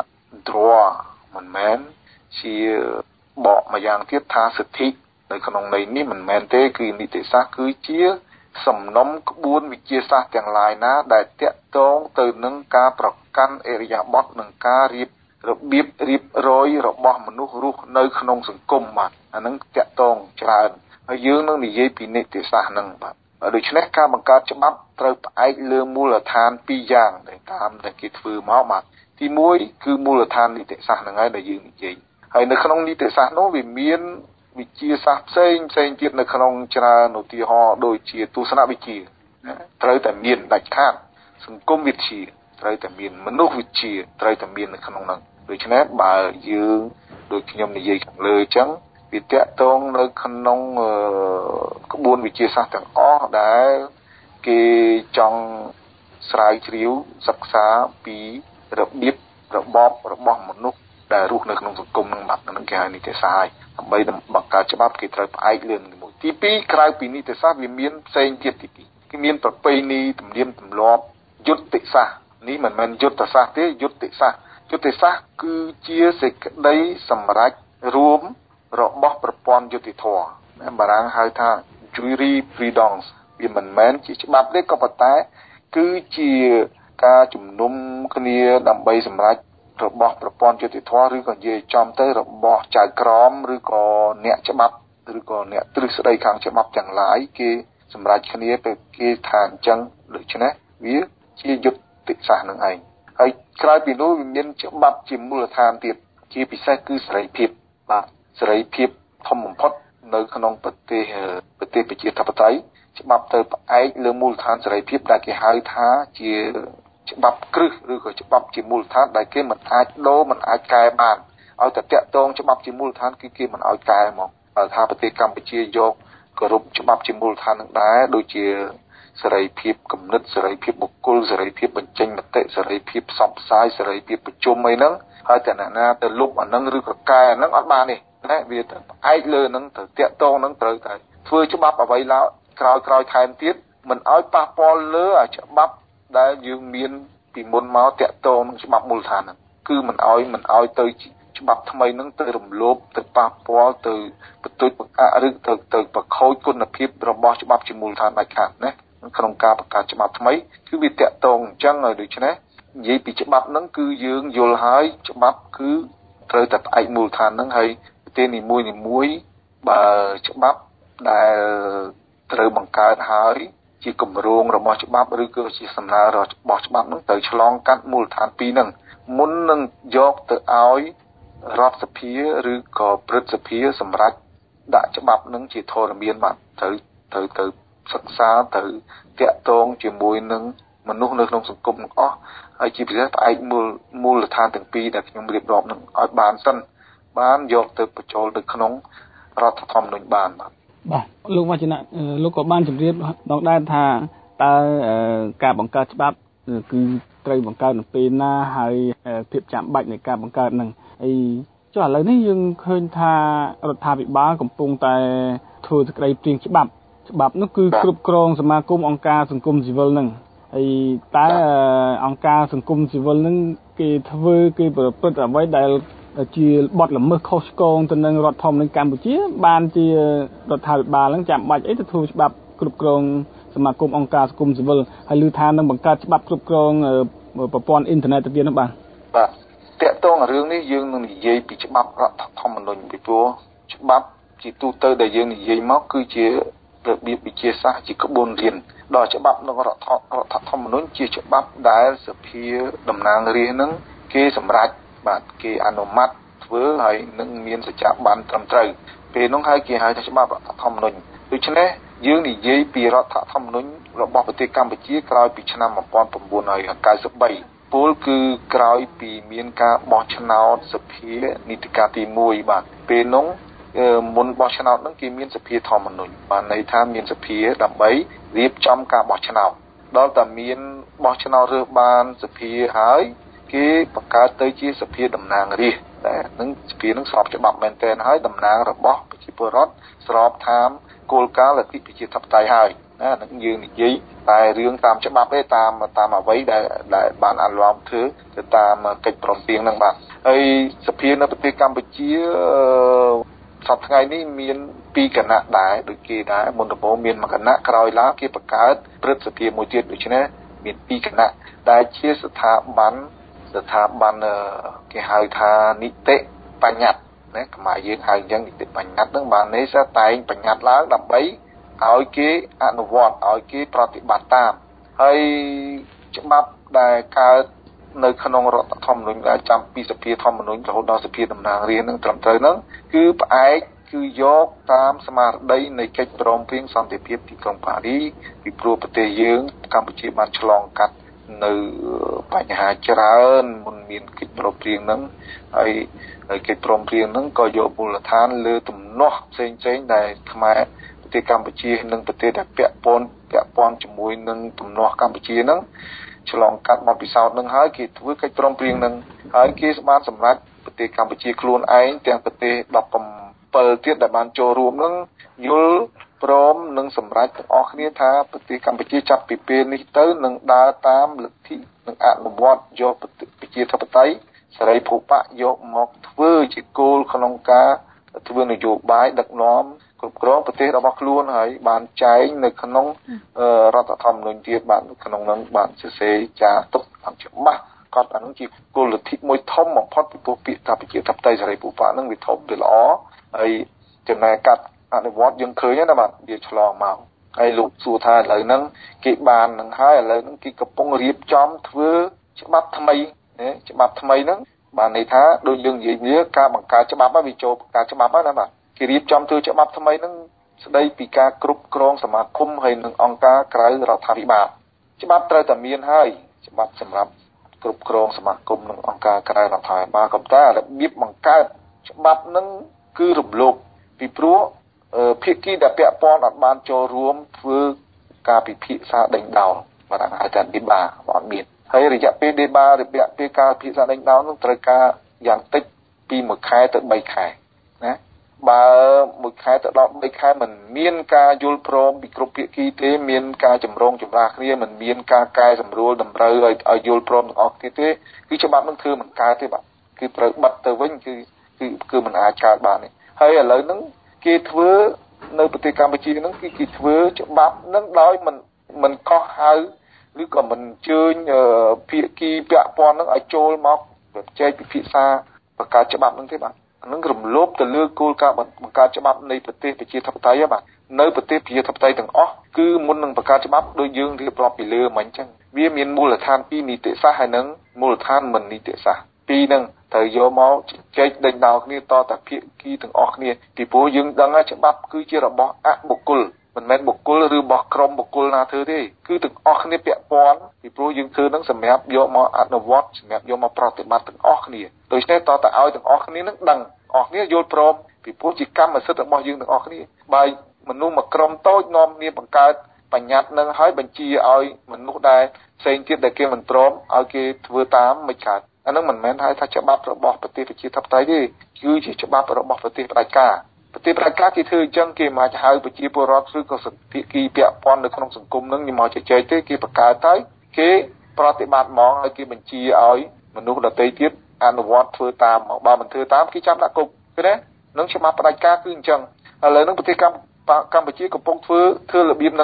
droit មិនមែនជាបកម្យ៉ាងទៀតថាសិទ្ធិនៅក្នុងន័យនេះមិនមែនទេគឺនីតិសាស្ត្រគឺជាសំណុំក្បួនវិទ្យាសាស្ត្រទាំងឡាយណាដែលតាក់ទងទៅនឹងការប្រកាន់អរិយាប័ត្រនិងការរៀបរបៀបរៀបរយរបស់មនុស្សរស់នៅក្នុងសង្គមបាទអានឹងតាក់ទងច្រើនហើយយើងនឹងនិយាយពីនីតិសាស្ត្រហ្នឹងបាទដូច្នេះការបង្កើតច្បាប់ត្រូវផ្អែកលើមូលដ្ឋានពីរយ៉ាងដែលតាមដែលគេធ្វើមកបាទទីមួយគឺមូលដ្ឋាននីតិសាស្ត្រហ្នឹងហើយដែលយើងនិយាយហើយនៅក្នុងនីតិសាស្ត្រនោះវាមានវិទ្យាសាស្ត្រផ្សេងផ្សេងទៀតនៅក្នុងច្រើនឧទាហរណ៍ដូចជាទស្សនវិជ្ជាត្រូវតែមានដាច់ខាតសង្គមវិទ្យាត្រូវតែមានមនុស្សវិទ្យាត្រូវតែមាននៅក្នុងហ្នឹងដូច្នេះបើយើងដូចខ្ញុំនិយាយខាងលើអញ្ចឹងវាតាក់ទងនៅក្នុងក្បួនវិទ្យាសាស្ត្រទាំងអស់ដែលគេចង់ស្រាវជ្រាវសិក្សាពីរបៀបរបបរបស់មនុស្សដែលរស់នៅក្នុងសង្គមនឹងបាទនឹងគេហៅនីតិសាស្ត្រដើម្បីបង្កើតច្បាប់គេត្រូវផ្អែកលើមួយទីពីរក្រៅពីនីតិសាស្ត្រវាមានផ្សេងទៀតទីពីរគេមានប្រពៃណីទំនៀមទម្លាប់យុត្តិសាស្ត្រនេះមិនមែនយុទ្ធសាស្ត្រទេយុត្តិសាស្ត្រយុត្តិសាស្ត្រគឺជាសេចក្តីសម្រេចរួមរបស់ប្រព័ន្ធយុត្តិធម៌បារាំងហៅថា jurisprudence វាមិនមែនជាច្បាប់ទេក៏ប៉ុន្តែគឺជាការជំនុំគ្នាដើម្បីសម្រេចរបស់ប្រព័ន្ធយុត្តិធម៌ឬក៏និយាយចំទៅរបស់ចៅក្រមឬក៏អ្នកច្បាប់ឬក៏អ្នកទ្រឹស្ដីខាងច្បាប់ទាំងឡាយគេសម្រេចគ្នាទៅគេថាអញ្ចឹងដូច្នេះវាជាយុត្តិសាស្ត្រនឹងឯងហើយក្រៅពីនោះវាមានច្បាប់ជាមូលដ្ឋានទៀតជាពិសេសគឺសេរីភាពបាទសេរីភាពធំបំផុតនៅក្នុងប្រទេសប្រទេសប្រជាធិបតេយ្យច្បាប់ទៅផ្អែកលើមូលដ្ឋានសេរីភាពដែលគេហៅថាជាច្បាប់គ្រឹះឬក៏ច្បាប់ជាមូលដ្ឋានដែលគេមិនអាចដូរមិនអាចកែបានឲ្យតែតាក់ទងច្បាប់ជាមូលដ្ឋានគឺគេមិនឲ្យកែមកបើថាប្រទេសកម្ពុជាយកគោរពច្បាប់ជាមូលដ្ឋាននឹងដែរដូចជាសេរីភាពគំនិតសេរីភាពបុគ្គលសេរីភាពបញ្ចេញមតិសេរីភាពផ្សព្វផ្សាយសេរីភាពប្រជុំអីហ្នឹងហើយតែអ្នកណាទៅលុបអាហ្នឹងឬក៏កែអាហ្នឹងអត់បានទេណាវាទៅផ្អែកលើហ្នឹងទៅតាក់ទងហ្នឹងត្រូវតែធ្វើច្បាប់អ្វីឡើយក្រោយក្រោយថែមទៀតមិនឲ្យប៉ះពាល់លើអាច្បាប់ដែលយើងមានពីមុនមកតាក់ទងនឹងច្បាប់មូលដ្ឋានហ្នឹងគឺមិនឲ្យមិនឲ្យទៅច្បាប់ថ្មីហ្នឹងទៅរំលោភទៅប៉ះពាល់ទៅបន្ទុយបង្អាក់ឬទៅទៅប្រខូចគុណភាពរបស់ច្បាប់ជាមូលដ្ឋានដាច់ខាតណាក្នុងការបង្កើតច្បាប់ថ្មីគឺវាតាក់ទងអញ្ចឹងហើយដូច្នេះនិយាយពីច្បាប់ហ្នឹងគឺយើងយល់ហើយច្បាប់គឺត្រូវតែផ្អែកមូលដ្ឋានហ្នឹងហើយប្រទេសនីមួយនីមួយបើច្បាប់ដែលត្រូវបង្កើតហើយជាគម្រោងរបស់ច្បាប់ឬក៏ជាសំណើរបស់ច្បាប់ហ្នឹងត្រូវឆ្លងកាត់មូលដ្ឋានពីរហ្នឹងមុននឹងយកទៅឲ្យរដ្ឋសភាឬក៏ព្រឹទ្ធសភាសម្រាប់ដាក់ច្បាប់ហ្នឹងជាធរមានបាទត្រូវត្រូវទៅសិក្សាទៅតាក់ទងជាមួយនឹងមនុស្សនៅក្នុងសង្គមទាំងអស់ហើយជាពិសេសផ្អែកមូលមូលដ្ឋានទាំងពីរដែលខ្ញុំរៀបរាប់ហ្នឹងឲ្យបានសិនបានយកទៅបញ្ចូលទៅក្នុងរដ្ឋធម្មនុញ្ញបានបាទបាទលោកវចនៈលោកក៏បានជម្រាបដល់ដែរថាតើការបង្កើតច្បាប់គឺត្រូវបង្កើតនៅពេលណាហើយភាពចាំបាច់នៃការបង្កើតហ្នឹងហើយចុះឥឡូវនេះយើងឃើញថារដ្ឋាភិបាលកំពុងតែធ្វើសេចក្តីព្រាងច្បាប់ច្បាប់នោះគឺគ្រប់គ្រងសមាគមអង្គការសង្គមស៊ីវិលហ្នឹងហើយតើអង្គការសង្គមស៊ីវិលហ្នឹងគេធ្វើគេប្រព្រឹត្តអ្វីដែលជាបទល្មើសខុសឆ្គងទៅនឹងរដ្ឋធម្មនុញ្ញកម្ពុជាបានជារដ្ឋាភិបាលហ្នឹងចាំបាច់អីទៅធ្វើច្បាប់គ្រប់គ្រងសមាគមអង្គការសង្គមស៊ីវិលហើយឮថានឹងបង្កើតច្បាប់គ្រប់គ្រងប្រព័ន្ធអ៊ីនធឺណិតទៅទៀតនោះបាទបាទតកតងរឿងនេះយើងនឹងនិយាយពីច្បាប់រដ្ឋធម្មនុញ្ញពីព្រោះច្បាប់ជាទូទៅដែលយើងនិយាយមកគឺជារបៀបវិជាសាស្ត្រជាក្បួនរៀនដល់ច្បាប់ក្នុងរដ្ឋរដ្ឋធម្មនុញ្ញជាច្បាប់ដែលសភាតំណាងរាស្ត្រនឹងគេសម្រេចបាទគេអនុម័តធ្វើហើយនឹងមានសច្ចាប័នត្រឹមត្រូវពេលនោះហើយគេហៅថាច្បាប់រដ្ឋធម្មនុញ្ញដូច្នេះយើងនិយាយពីរដ្ឋធម្មនុញ្ញរបស់ប្រទេសកម្ពុជាក្រោយពីឆ្នាំmột nghìn chín trăm chín mươi baពលគឺក្រោយពីមានការបោះឆ្នោតសភានីតិកាលទីមួយបាទពេលនោះមុនបោះឆ្នោតហ្នឹងគេមានសភាធម្មនុញ្ញបានន័យថាមានសភាដើម្បីរៀបចំការបោះឆ្នោតដល់តែមានបោះឆ្នោតរើសបានសភាហើយគេបង្កើតទៅជាសភាតំណាងរាស្ត្រតែនឹងសភានឹងស្របច្បាប់មែនទែនហើយតំណាងរបស់ប្រជាពលរដ្ឋស្របតាមគោលការណ៍លទ្ធិប្រជាធិបតេយ្យហើយណានឹងយើងនិយាយតែរឿងតាមច្បាប់ទេតាមតាមអ្វីដែលដែលបានអនុលោមធ្វើទៅតាមកិច្ចព្រមព្រៀងហ្នឹងបាទហើយសភានៅប្រទេសកម្ពុជាសប្តាហ៍ថ្ងៃនេះមានពីរគណៈដែរដូចគេដែរមុនដំបូងមានមួយគណៈក្រោយឡើងគេបង្កើតព្រឹទ្ធសភាមួយទៀតដូច្នេះមានពីរគណៈដែលជាស្ថាប័នស្ថាប័នគេហៅថានីតិបញ្ញត្តិណាខ្មែរយើងហៅអញ្ចឹងនីតិបញ្ញត្តិហ្នឹងបាននេះតែតែងបញ្ញត្តិឡើងដើម្បីឲ្យគេអនុវត្តឲ្យគេប្រតិបត្តិតាមហើយច្បាប់ដែលកើតនៅក្នុងរដ្ឋធម្មនុញ្ញដែលចាំពីសភាធម្មនុញ្ញរហូតដល់សភាតំណាងរាស្ត្រនឹងត្រឹមត្រូវហ្នឹងគឺផ្អែកគឺយកតាមស្មារតីនៃកិច្ចព្រមព្រៀងសន្តិភាពទីក្រុងប៉ារីពីព្រោះប្រទេសយើងកម្ពុជាបានឆ្លងកាត់នៅបញ្ហាច្រើនមុនមានកិច្ចព្រមព្រៀងហ្នឹងហើយកិច្ចព្រមព្រៀងហ្នឹងក៏យកមូលដ្ឋានលើទំនាស់ផ្សេងៗដែលខ្មែរប្រទេសកម្ពុជានិងប្រទេសដែលពាក់ព័ន្ធពាក់ព័ន្ធជាមួយនឹងទំនាស់កម្ពុជាហ្នឹងឆ្លងកាត់បទពិសោធន៍នឹងហើយគេធ្វើកិច្ចព្រមព្រៀងនឹងហើយគេបានសម្រេចប្រទេសកម្ពុជាខ្លួនឯងទាំងប្រទេសដប់bảyទៀតដែលបានចូលរួមនឹងយល់ព្រមនឹងសម្រេចទាំងអស់គ្នាថាប្រទេសកម្ពុជាចាប់ពីពេលនេះទៅនឹងដើរតាមលទ្ធិនិងអនុវត្តយកប្រជាធិបតេយ្យសេរីភូប៉ាយកមកធ្វើជាគោលក្នុងការធ្វើនយោបាយដឹកនាំគ្រប់គ្រងប្រទេសរបស់ខ្លួនហើយបានចែងនៅក្នុងរដ្ឋធម្មនុញ្ញទៀតបានក្នុងនោះបានសរសេរចាទុកតាមច្បាស់គាត់អានោះជាគោលលទ្ធិមួយធំបំផុតពីពោះពាក្យថាប្រជាធិបតេយ្យសេរីភូប៉ានឹងវាធំវាល្អហើយចំណែកកាត់អនុវត្តយើងឃើញណាបាទវាឆ្លងមកហើយលោកសួរថាឥឡូវហ្នឹងគេបាននឹងហើយឥឡូវហ្នឹងគេកំពុងរៀបចំធ្វើច្បាប់ថ្មីណាច្បាប់ថ្មីហ្នឹងបានន័យថាដូចយើងនិយាយនេះការបង្កើតច្បាប់ហ្នឹងវាចូលការច្បាប់ហ្នឹងណាបាទគេរៀបចំធ្វើច្បាប់ថ្មីហ្នឹងស្ដីពីការគ្រប់គ្រងសមាគមហើយនិងអង្គការក្រៅរដ្ឋាភិបាលច្បាប់ត្រូវតែមានហើយច្បាប់សម្រាប់គ្រប់គ្រងសមាគមនិងអង្គការក្រៅរដ្ឋាភិបាលក៏តែរបៀបបង្កើតច្បាប់ហ្នឹងគឺរំលោភពីព្រោះភាគីដែលពាក់ព័ន្ធអត់បានចូលរួមធ្វើការពិភាក្សាដេញដោលបាទហៅថា debate អត់មានហើយរយៈពេល debate រយៈពេលការពិភាក្សាដេញដោលនោះត្រូវការយ៉ាងតិចពីមួយខែទៅបីខែណាបើមួយខែទៅដល់បីខែមិនមានការយល់ព្រមពីគ្រប់ភាគីទេមានការចម្រូងចម្រាសគ្នាមិនមានការកែសម្រួលតម្រូវឲ្យឲ្យយល់ព្រមទាំងអស់គ្នាទេគឺច្បាប់នឹងធ្វើមិនកើតទេបាទគឺត្រូវបិទទៅវិញគឺគឺគឺមិនអាចកើតបានទេហើយឥឡូវហ្នឹងគេធ្វើនៅប្រទេសកម្ពុជាហ្នឹងគឺគេធ្វើច្បាប់ហ្នឹងដោយមិនមិនកោះហៅឬក៏មិនអញ្ជើញភាគីពាក់ព័ន្ធហ្នឹងឲ្យចូលមកចែកពិភាក្សាបង្កើតច្បាប់ហ្នឹងទេបាទនឹងរំលោភទៅលើគោលការណ៍បង្កើតច្បាប់នៃប្រទេសប្រជាធិបតេយ្យបាទនៅប្រទេសប្រជាធិបតេយ្យទាំងអស់គឺមុននឹងបង្កើតច្បាប់ដូចយើងរៀបរាប់ពីលើមិញអញ្ចឹងវាមានមូលដ្ឋានពីរនីតិសាស្ត្រហើយនឹងមូលដ្ឋានមិននីតិសាស្ត្រពីរហ្នឹងត្រូវយកមកចែកដេញដោលគ្នាតតែភាគីទាំងអស់គ្នាពីព្រោះយើងដឹងថាច្បាប់គឺជារបស់អបុគ្គលមិនមែនបុគ្គលឬរបស់ក្រុមបុគ្គលណាធ្វើទេគឺទាំងអស់គ្នាពាក់ព័ន្ធពីព្រោះយើងធ្វើនឹងសម្រាប់យកមកអនុវត្តសម្រាប់យកមកប្រតិបត្តិទាំងអស់គ្នាដូច្នេះតតែឲ្យទាំងអស់គ្នានឹងដឹងអស់គ្នាយល់ព្រមពីព្រោះជាកម្មសិទ្ធិរបស់យើងទាំងអស់គ្នាបើមនុស្សមួយក្រុមតូចនាំគ្នាបង្កើតបញ្ញត្តិនឹងឲ្យបញ្ជាឲ្យមនុស្សដែលផ្សេងទៀតដែលគេមិនព្រមឲ្យគេធ្វើតាមមិនកើតអានឹងមិនមែនហៅថាច្បាប់របស់ប្រទេសប្រជាធិបតេយ្យទេគឺជាច្បាប់របស់ប្រទេសផ្ដាច់ការប្រទេសផ្ដាច់ការគេធ្វើអញ្ចឹងគេមិនអាចហៅប្រជាពលរដ្ឋឬក៏ភាគីពាក់ព័ន្ធនៅក្នុងសង្គមនឹងមកជជែកទេគេបង្កើតទៅគេប្រតិបត្តិហ្មងហើយគេបញ្ជាឲ្យមនុស្សដទៃទៀតអនុវត្តធ្វើតាមបើមិនធ្វើតាមគេចាប់ដាក់គុកឃើញទេនឹងច្បាប់ផ្ដាច់ការគឺអញ្ចឹងឥឡូវនឹងប្រទេសកម្ពុជាកំពុងធ្វើធ្វើរបៀបហ្នឹង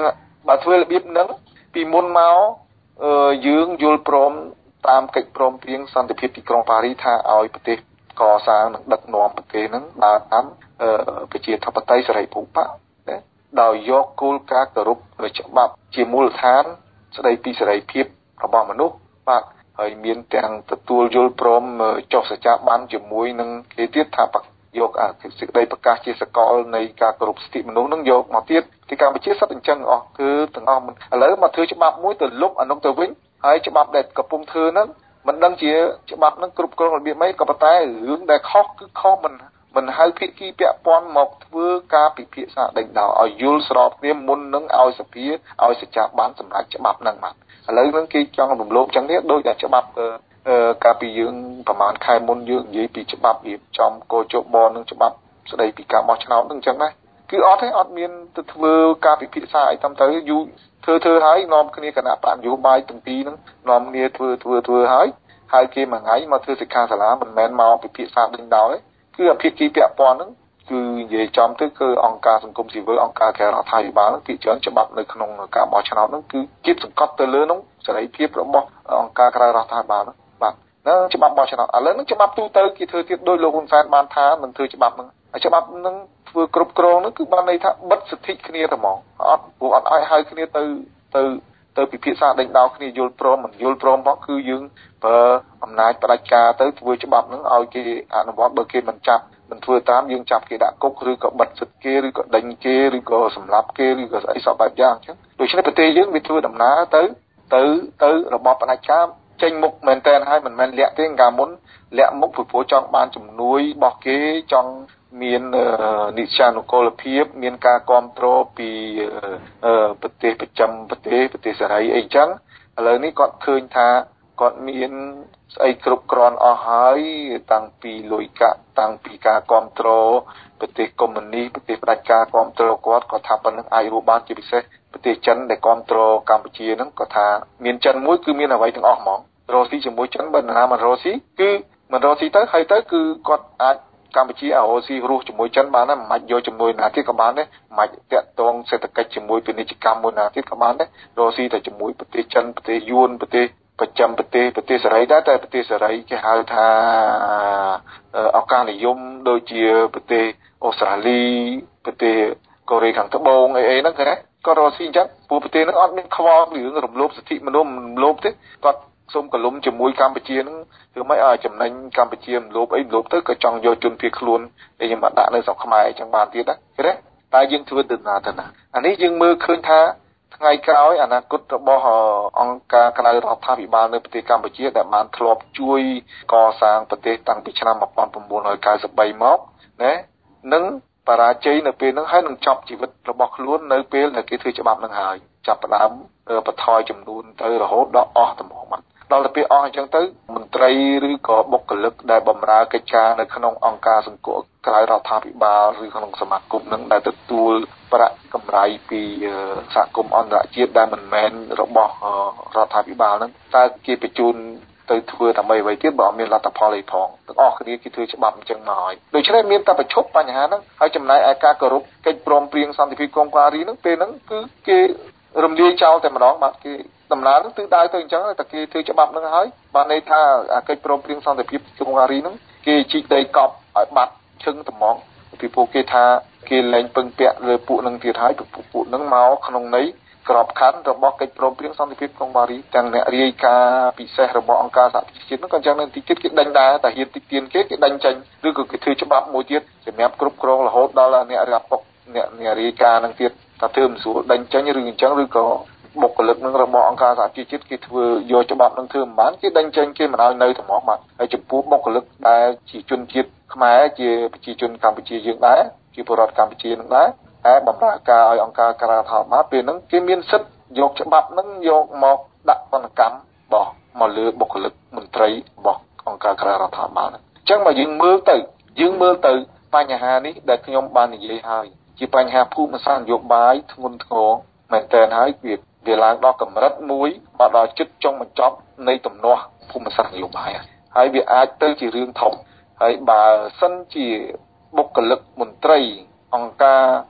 បើធ្វើរបៀបហ្នឹងពីមុនមកយើងយល់ព្រមតាមកិច្ចព្រមព្រៀងសន្តិភាពទីក្រុងប៉ារីសថាឲ្យប្រទេសកសាងនិងដឹកនាំប្រទេសហ្នឹងដើរតាមប្រជាធិបតេយ្យសេរីភូប៉ាណាដោយយកគោលការណ៍គោរពច្បាប់ជាមូលដ្ឋានស្ដីពីសេរីភាពរបស់មនុស្សបាទហើយមានទាំងទទួលយល់ព្រមចុះសច្ចាប័នជាមួយនឹងគេទៀតថាយកអាសេចក្តីប្រកាសជាសកលនៃការគោរពសិទ្ធិមនុស្សនឹងយកមកទៀតទីកម្ពុជាសិតអញ្ចឹងអស់គឺទាំងអស់ឥឡូវមកធ្វើច្បាប់មួយទៅលុបអានោះទៅវិញហើយច្បាប់ដែលកំពុងធ្វើហ្នឹងមិនដឹងជាច្បាប់ហ្នឹងគ្រប់គ្រងរបៀបម៉េចក៏ប៉ុន្តែរឿងដែលខុសគឺខុសមិនមិនហៅភាគីពាក់ព័ន្ធមកធ្វើការពិភាក្សាដេញដោលឲ្យយល់ស្របគ្នាមុននឹងឲ្យសភាឲ្យសច្ចាប័នសម្រាប់ច្បាប់ហ្នឹងបាទឥឡូវហ្នឹងគេចង់រំលោភចឹងនេះដូចតែច្បាប់កាលពីយើងប្រហែលខែមុនយើងនិយាយពីច្បាប់រៀបចំកោជបនឹងច្បាប់ស្ដីពីការបោះឆ្នោតហ្នឹងចឹងណាគឺអត់ទេអត់មានទៅធ្វើការពិភាក្សាអីតាមទៅយូរធ្វើធ្វើហើយនាំគ្នាគណៈបកនយោបាយទាំងពីរហ្នឹងនាំគ្នាធ្វើធ្វើធ្វើហើយហើយគេមួយថ្ងៃមកធ្វើសិក្ខាសាលាមិនមែនមកពិភាក្សាដេញដោលទេគឺអភិគីពាក់ព័ន្ធហ្នឹងគឺនិយាយចំទៅគឺអង្គការសង្គមស៊ីវិលអង្គការក្រៅរដ្ឋាភិបាលហ្នឹងគេច្រើនច្បាប់នៅក្នុងការបោះឆ្នោតហ្នឹងគឺគៀបសង្កត់ទៅលើហ្នឹងសេរីភាពរបស់អង្គការក្រៅរដ្ឋាភិបាលហ្នឹងបាទហ្នឹងច្បាប់បោះឆ្នោតឥឡូវហ្នឹងច្បាប់ទូទៅគេធ្វើទៀតដោយលោកហ៊ុនសែនបានថាមិនធ្វើច្បាប់ហ្នឹងហើយច្បាប់ហ្នឹងធ្វើគ្រប់គ្រងហ្នឹងគឺបានន័យថាបិទសិទ្ធិគ្នាតែហ្មងអត់ព្រោះអត់ឲ្យហៅគ្នាទៅទៅទៅពិភាក្សាដេញដោលគ្នាយល់ព្រមមិនយល់ព្រមផងគឺយើងប្រើអំណាចផ្ដាច់ការទៅធ្វើច្បាប់ហ្នឹងឲ្យគេអនុវត្តបើគេមិនចាប់មិនធ្វើតាមយើងចាប់គេដាក់គុកឬក៏បិទសិទ្ធិគេឬក៏ដេញគេឬក៏សម្លាប់គេឬក៏ស្អីសពបែបយ៉ាងអញ្ចឹងដូច្នេះប្រទេសយើងវាធ្វើដំណើរទៅទៅទៅរបបផ្ដាច់ការចេញមុខមែនតើហើយមិនមែនលាក់ទេកាលមុនលាក់មុខព្រោះចង់បានជំនួយរបស់គេចង់មាននិស្សានុកូលភាពមានការគ្រប់គ្រងពីប្រទេសប្រចាំប្រទេសប្រទេសសេរីអីចឹងឥឡូវនេះគាត់ឃើញថាគាត់មានស្អីគ្រប់គ្រាន់អស់ហើយតាំងពីលុយកាក់តាំងពីការគ្រប់គ្រងប្រទេសកុម្មុយនីសប្រទេសផ្ដាច់ការគ្រប់គ្រងគាត់គាត់ថាប៉ុណ្្នឹងអាចរស់បានជាពិសេសប្រទេសចិនដែលគ្រប់គ្រងកម្ពុជាហ្នឹងគាត់ថាមានចិនមួយគឺមានអ្វីទាំងអស់ហ្មងរស់ស៊ីជាមួយចិនបើណាមិនរស់ស៊ីគឺមិនរស់ស៊ីទៅហើយទៅគឺគាត់អាចកម្ពុជាអរស៊ីរស់ជាមួយចិនបានដែរមិនអាចយកជាមួយណាទៀតក៏បានដែរមិនអាចតាក់ទងសេដ្ឋកិច្ចជាមួយពាណិជ្ជកម្មមួយណាទៀតក៏បានដែររស់ស៊ីតែជាមួយប្រទេសចិនប្រទេសយួនប្រទេសប្រចាំប្រទេសប្រទេសសេរីដែរតែប្រទេសសេរីគេហៅថាឱកាសនិយមដូចជាប្រទេសអូស្ត្រាលីប្រទេសកូរ៉េខាងត្បូងអីអីហ្នឹងគេណាក៏រស់ស៊ីអញ្ចឹងព្រោះប្រទេសហ្នឹងអត់មានខ្វល់រឿងរំលោភសិទ្ធិមនុស្សម្លោភទេគាត់សូមកលុំជាមួយកម្ពុជាហ្នឹងធ្វើម៉េចឲ្យចំណេញកម្ពុជារំលោភអីរំលោភទៅក៏ចង់យកជនភៀសខ្លួនឯងមកដាក់នៅស្រុកខ្មែរអញ្ចឹងបានទៀតណាឃើញទេតែយើងធ្វើដំណើរទៅណាអានេះយើងមើលឃើញថាថ្ងៃក្រោយអនាគតរបស់អង្គការក្រៅរដ្ឋាភិបាលនៅប្រទេសកម្ពុជាដែលបានធ្លាប់ជួយកសាងប្រទេសតាំងពីឆ្នាំmột nghìn chín trăm chín mươi baមកណានឹងបរាជ័យនៅពេលហ្នឹងហើយនឹងចប់ជីវិតរបស់ខ្លួននៅពេលដែលគេធ្វើច្បាប់ហ្នឹងហើយចាប់ផ្ដើមបន្ថយចំនួនទៅរហូតដល់អស់ត្មងមកដល់ទៅពេលអស់អញ្ចឹងទៅមន្ត្រីឬក៏បុគ្គលិកដែលបម្រើកិច្ចការនៅក្នុងអង្គការសង្គមក្រៅរដ្ឋាភិបាលឬក្នុងសមាគមនឹងដែលទទួលប្រាក់កម្រៃពីសហគមន៍អន្តរជាតិដែលមិនមែនរបស់រដ្ឋាភិបាលហ្នឹងតើគេបញ្ជូនទៅធ្វើដើម្បីអ្វីទៀតបើអត់មានលទ្ធផលអីផងទាំងអស់គ្នាគេធ្វើច្បាប់អញ្ចឹងមកហើយដូច្នេះមានតែប្រឈប់បញ្ហាហ្នឹងហើយចំណាយឯការគោរពកិច្ចព្រមព្រៀងសន្តិភាពក្រុងប៉ារីសហ្នឹងពេលហ្នឹងគឺគេរំលាយចោលតែម្ដងបាទគេដំណើរហ្នឹងទិសដៅទៅអញ្ចឹងតែគេធ្វើច្បាប់ហ្នឹងហើយបានន័យថាកិច្ចព្រមព្រៀងសន្តិភាពក្រុងប៉ារីសហ្នឹងគេជីកដីកប់ឲ្យបាត់ឈឹងត្មងពីពួកគេថាគេលែងពឹងពាក់លើពួកហ្នឹងទៀតហើយពួកពួកហ្នឹងមកក្នុងន័យក្របខ័ណ្ឌរបស់កិច្ចព្រមព្រៀងសន្តិភាពក្រុងប៉ារីសទាំងអ្នករាយការណ៍ពិសេសរបស់អង្គការសហប្រជាជាតិហ្នឹងក៏អញ្ចឹងនឹងទីទៀតគេដេញដែរតែហ៊ានតិចទៀនគេគេដេញចេញឬក៏គេធ្វើច្បាប់មួយទៀតសម្រាប់គ្រប់គ្រងរហូតដល់អ្នករ៉ាប់ពុកអ្នកអ្នករាយការណ៍ហ្នឹងទៀតថាធ្វើមិនស្រួលដេញចេញឬអញ្ចឹងឬក៏បុគ្គលិកនឹងរបស់អង្គការសហជីវជាតិគេធ្វើយកច្បាប់នឹងធ្វើមិនបានគេដេញចេញគេមិនឲ្យនៅត្មងបាទហើយចំពោះបុគ្គលិកដែលជាជនជាតិខ្មែរជាប្រជាជនកម្ពុជាយើងដែរជាពលរដ្ឋកម្ពុជានឹងដែរតែបម្រើការឲ្យអង្គការក្រៅរដ្ឋាភិបាលពេលហ្នឹងគេមានសិទ្ធិយកច្បាប់ហ្នឹងយកមកដាក់ទណ្ឌកម្មរបស់មកលើបុគ្គលិកមន្ត្រីរបស់អង្គការក្រៅរដ្ឋាភិបាលហ្នឹងអញ្ចឹងមកយើងមើលទៅយើងមើលទៅបញ្ហានេះដែលខ្ញុំបាននិយាយហើយជាបញ្ហាភូមិសាស្ត្រនយោបាយធ្ងន់ធ្ងរមែនតើហើយវាវាឡើងដល់កម្រិតមួយមកដល់ជិតចុងបញ្ចប់នៃទំនាស់ភូមិសាស្ត្រនយោបាយហើយវាអាចទៅជារឿងធំហើយបើសិនជាបុគ្គលិកមន្ត្រីអង្គការ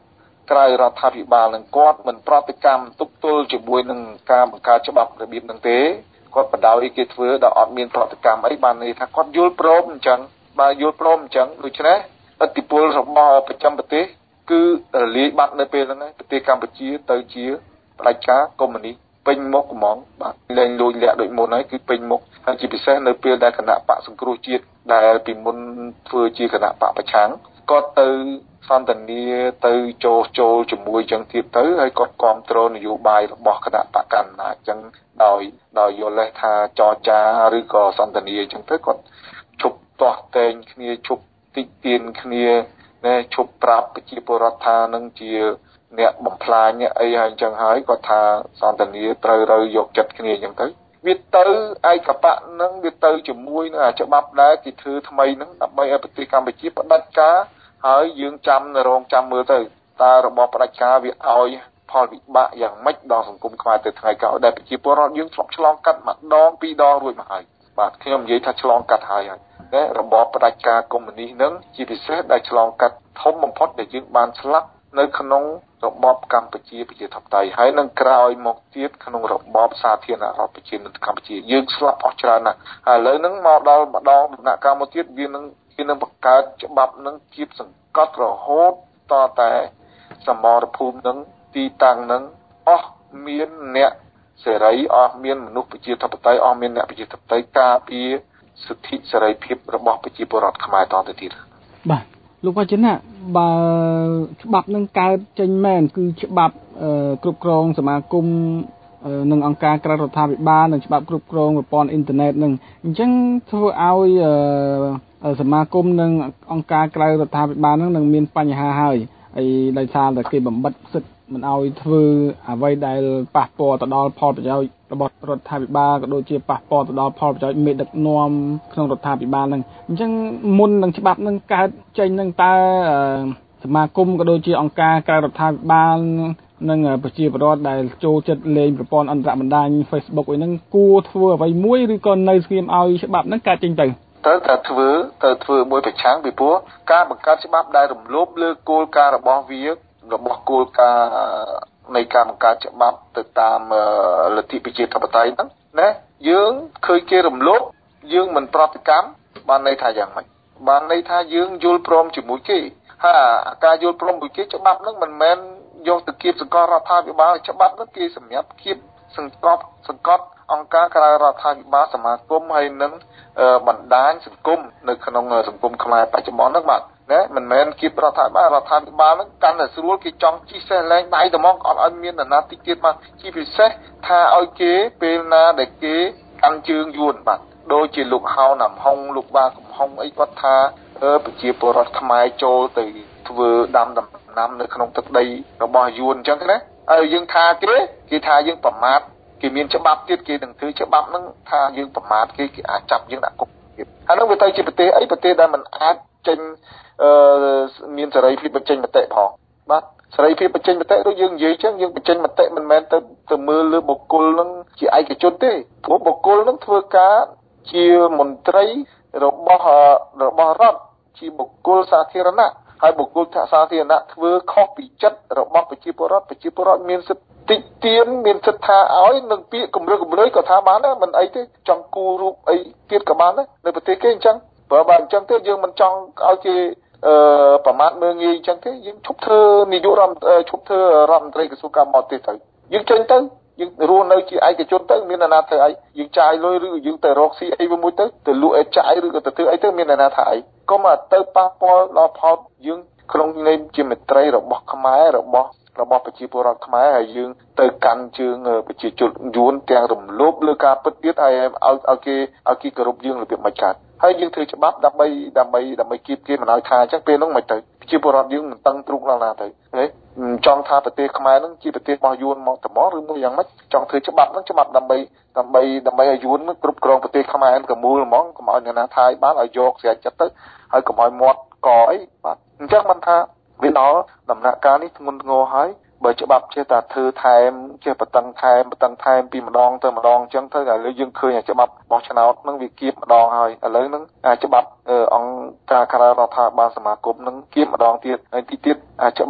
ក្រៅរដ្ឋាភិបាលនឹងគាត់មិនប្រតិកម្មទប់ទល់ជាមួយនឹងការបង្កើតច្បាប់របៀបនឹងទេគាត់បដ ாய் គេធ្វើដល់អត់មានប្រតិកម្មអីបានន័យថាគាត់យល់ព្រមអញ្ចឹងបើយល់ព្រមអញ្ចឹងដូច្នេះឥទ្ធិពលរបស់ប្រចាំប្រទេសគឺរលាយបាត់នៅពេលហ្នឹងហើយប្រទេសកម្ពុជាទៅជាផ្ដាច់ការកុម្មុយនីសពេញមុខហ្មងបាទលែងលួចលាក់ដូចមុនហើយគឺពេញមុខហើយជាពិសេសនៅពេលដែលគណៈបកសង្គ្រោះជាតិដែលពីមុនធ្វើជាគណៈបកប្រឆាំងគាត់ទៅសន្ទនាទៅចូលចូលជាមួយចឹងទៀតទៅហើយគាត់គ្រប់គ្រងនយោបាយរបស់គណៈបកកណ្ដាលចឹងដោយដោយយល់ថាចរចាឬក៏សន្ទនាចឹងទៅគាត់ឈប់ទាស់តែងគ្នាឈប់តិចទៀនគ្នាណែឈប់ប្រាប់ប្រជាពលរដ្ឋថានឹងជាអ្នកបំផ្លាញអីហើយចឹងហើយគាត់ថាសន្ទនាត្រូវរើយកចិត្តគ្នាចឹងទៅវាទៅឯកបៈនឹងវាទៅជាមួយនឹងអាច្បាប់ដែលគេធ្វើថ្មីនឹងដើម្បីឲ្យប្រទេសកម្ពុជាផ្ដាច់ការហើយយើងចាំរងចាំមើលទៅតើរបបផ្ដាច់ការវាឲ្យផលវិបាកយ៉ាងម៉េចដល់សង្គមខ្មែរទៅថ្ងៃក្រោយដែលប្រជាពលរដ្ឋយើងធ្លាប់ឆ្លងកាត់ម្ដងពីរដងរួចមកហើយបាទខ្ញុំនិយាយថាឆ្លងកាត់ហើយហើយតែរបបផ្ដាច់ការកុម្មុយនីសនឹងជាពិសេសដែលឆ្លងកាត់ធំបំផុតដែលយើងបានស្លាប់នៅក្នុងរបបកម្ពុជាប្រជាធិបតេយ្យហើយនឹងក្រោយមកទៀតក្នុងរបបសាធារណរដ្ឋប្រជាមានិតកម្ពុជាយើងស្លាប់អស់ច្រើនណាស់ហើយឥឡូវហ្នឹងមកដល់ម្ដងដំណាក់កាលមកទៀតវានឹងវានឹងបង្កើតច្បាប់នឹងគៀបសង្កត់រហូតតតែសមរភូមិនឹងទីតាំងនឹងអស់មានអ្នកសេរីអស់មានមនុស្សប្រជាធិបតេយ្យអស់មានអ្នកប្រជាធិបតេយ្យការពារសិទ្ធិសេរីភាពរបស់ប្រជាពលរដ្ឋខ្មែរតទៅទៀតបាទលោកវចនៈបើច្បាប់នឹងកើតចេញមែនគឺច្បាប់គ្រប់គ្រងសមាគមនិងអង្គការក្រៅរដ្ឋាភិបាលនិងច្បាប់គ្រប់គ្រងប្រព័ន្ធអ៊ីនធឺណិតនឹងអញ្ចឹងធ្វើឲ្យសមាគមនិងអង្គការក្រៅរដ្ឋាភិបាលនឹងនឹងមានបញ្ហាហើយហើយដោយសារតែគេបំបិទសិទ្ធិមិនឲ្យធ្វើអ្វីដែលប៉ះពាល់ទៅដល់ផលប្រយោជន៍របស់រដ្ឋាភិបាលក៏ដូចជាប៉ះពាល់ទៅដល់ផលប្រយោជន៍មេដឹកនាំក្នុងរដ្ឋាភិបាលនឹងអញ្ចឹងមុននឹងច្បាប់នឹងកើតចេញនឹងតើសមាគមក៏ដូចជាអង្គការក្រៅរដ្ឋាភិបាលនិងប្រជាពលរដ្ឋដែលចូលចិត្តលេងប្រព័ន្ធអន្តរបណ្ដាញ Facebook អីហ្នឹងគួរធ្វើអ្វីមួយឬក៏នៅស្ងៀមឲ្យច្បាប់ហ្នឹងកើតចេញទៅត្រូវតែធ្វើទៅធ្វើមួយប្រឆាំងពីព្រោះការបង្កើតច្បាប់ដែលរំលោភលើគោលការណ៍របស់វារបស់គោលការណ៍នៃការបង្កើតច្បាប់ទៅតាមលទ្ធិប្រជាធិបតេយ្យហ្នឹងណាយើងឃើញគេរំលោភយើងមិនប្រតិកម្មបានន័យថាយ៉ាងម៉េចបានន័យថាយើងយល់ព្រមជាមួយគេហើយការយល់ព្រមជាមួយគេច្បាប់ហ្នឹងមិនមែនយកទៅគៀបសង្កត់រដ្ឋាភិបាលច្បាប់ហ្នឹងគេសម្រាប់គៀបសង្កត់សង្កត់អង្គការក្រៅរដ្ឋាភិបាលសមាគមហើយនឹងបណ្ដាញសង្គមនៅក្នុងសង្គមខ្មែរបច្ចុប្បន្នហ្នឹងបាទណាមិនមែនគៀបរដ្ឋាភិបាលរដ្ឋាភិបាលហ្នឹងកាន់តែស្រួលគេចង់ជិះសេះលែងដៃតែមកអត់ឲ្យមានអាណាតិចទៀតមកជាពិសេសថាឲ្យគេពេលណាដែលគេកាន់ជើងយួនបាទដូចជាលោកហៅណាំហុងលោកបាកំហុងអីគាត់ថាប្រជាពលរដ្ឋខ្មែរចូលទៅធ្វើដាំដំណាំនៅក្នុងទឹកដីរបស់យួនអញ្ចឹងណាហើយយើងថាគេគេថាយើងប្រមាថគេមានច្បាប់ទៀតគេនឹងធ្វើច្បាប់ហ្នឹងថាយើងប្រមាថគេគេអាចចាប់យើងដាក់គុកទៀតហើយនឹងវាទៅជាប្រទេសអីប្រទេសដែលមិនអាចចេញអឺមានសេរីភាពបញ្ចេញមតិផងបាទសេរីភាពបញ្ចេញមតិដូចយើងនិយាយចឹងយើងបញ្ចេញមតិមិនមែនទៅទៅមើលលើបុគ្គលហ្នឹងជាឯកជនទេព្រោះបុគ្គលហ្នឹងធ្វើការជាមន្ត្រីរបស់របស់រដ្ឋជាបុគ្គលសាធារណៈហើយបុគ្គលសាធារណៈធ្វើខុសពីចិត្តរបស់ប្រជាពលរដ្ឋប្រជាពលរដ្ឋមានសិទ្ធិតិចទៀនមានសិទ្ធិថាឲ្យនឹងពាក្យគម្រើគម្រើយក៏ថាបានដែរមិនអីទេចង់គូរូបអីទៀតក៏បានដែរនៅប្រទេសគេអញ្ចឹងបើបើអញ្ចឹងទេយើងមិនចង់ឲ្យគេអឺប្រមាថមើលងាយអញ្ចឹងទេយើងឈប់ធ្វើនាយករដ្ឋឈប់ធ្វើរដ្ឋមន្ត្រីក្រសួងការបរទេសទៅយើងចេញទៅយើងរស់នៅជាឯកជនទៅមានអាណាធ្វើអីយើងចាយលុយឬយើងទៅរកស៊ីអីមួយទៅទៅលក់អីចាយឬក៏ទៅធ្វើអីទៅមានអាណាថាអីកុំទៅប៉ះពាល់ដល់ផលយើងក្នុងនាមជាមិត្តរបស់ខ្មែររបស់របស់ប្រជាពលរដ្ឋខ្មែរហើយយើងទៅកាន់ជើងប្រជាជនយួនទាំងរំលោភលើការពិតទៀតហើយឲ្យឲ្យគេឲ្យគេគោរពយើងរបៀបមិនកើតហើយយើងធ្វើច្បាប់ដើម្បីដើម្បីដើម្បីគៀបគេមិនឲ្យថាអញ្ចឹងពេលហ្នឹងមិនទៅប្រជាពលរដ្ឋយើងមិនតឹងទ្រូងដល់ណាទៅហេចង់ថាប្រទេសខ្មែរហ្នឹងជាប្រទេសរបស់យួនមកត្មងឬមួយយ៉ាងម៉េចចង់ធ្វើច្បាប់ហ្នឹងច្បាប់ដើម្បីដើម្បីដើម្បីឲ្យយួនគ្រប់គ្រងប្រទេសខ្មែរកមូលហ្មងកុំឲ្យអ្នកណាថាឲ្យបានឲ្យយកស្រាច់ចិត្តទៅហើយកុំឲ្យមាត់កអីបាទអញ្ចឹងមិនថាវាដល់ដំណាក់កាលនេះធ្ងន់ធ្ងរហើយបើច្បាប់ចេះតែធ្វើថែមចេះបតឹងថែមបតឹងថែមពីម្ដងទៅម្ដងអញ្ចឹងទៅឥឡូវយើងឃើញច្បាប់បោះឆ្នោតហ្នឹងវាគៀបម្ដងហើយឥឡូវហ្នឹងច្បាប់អង្គការក្រៅរដ្ឋាភិបាលសមាគមហ្នឹងគៀបម្ដងទៀតហើយទីទៀតច្បាប់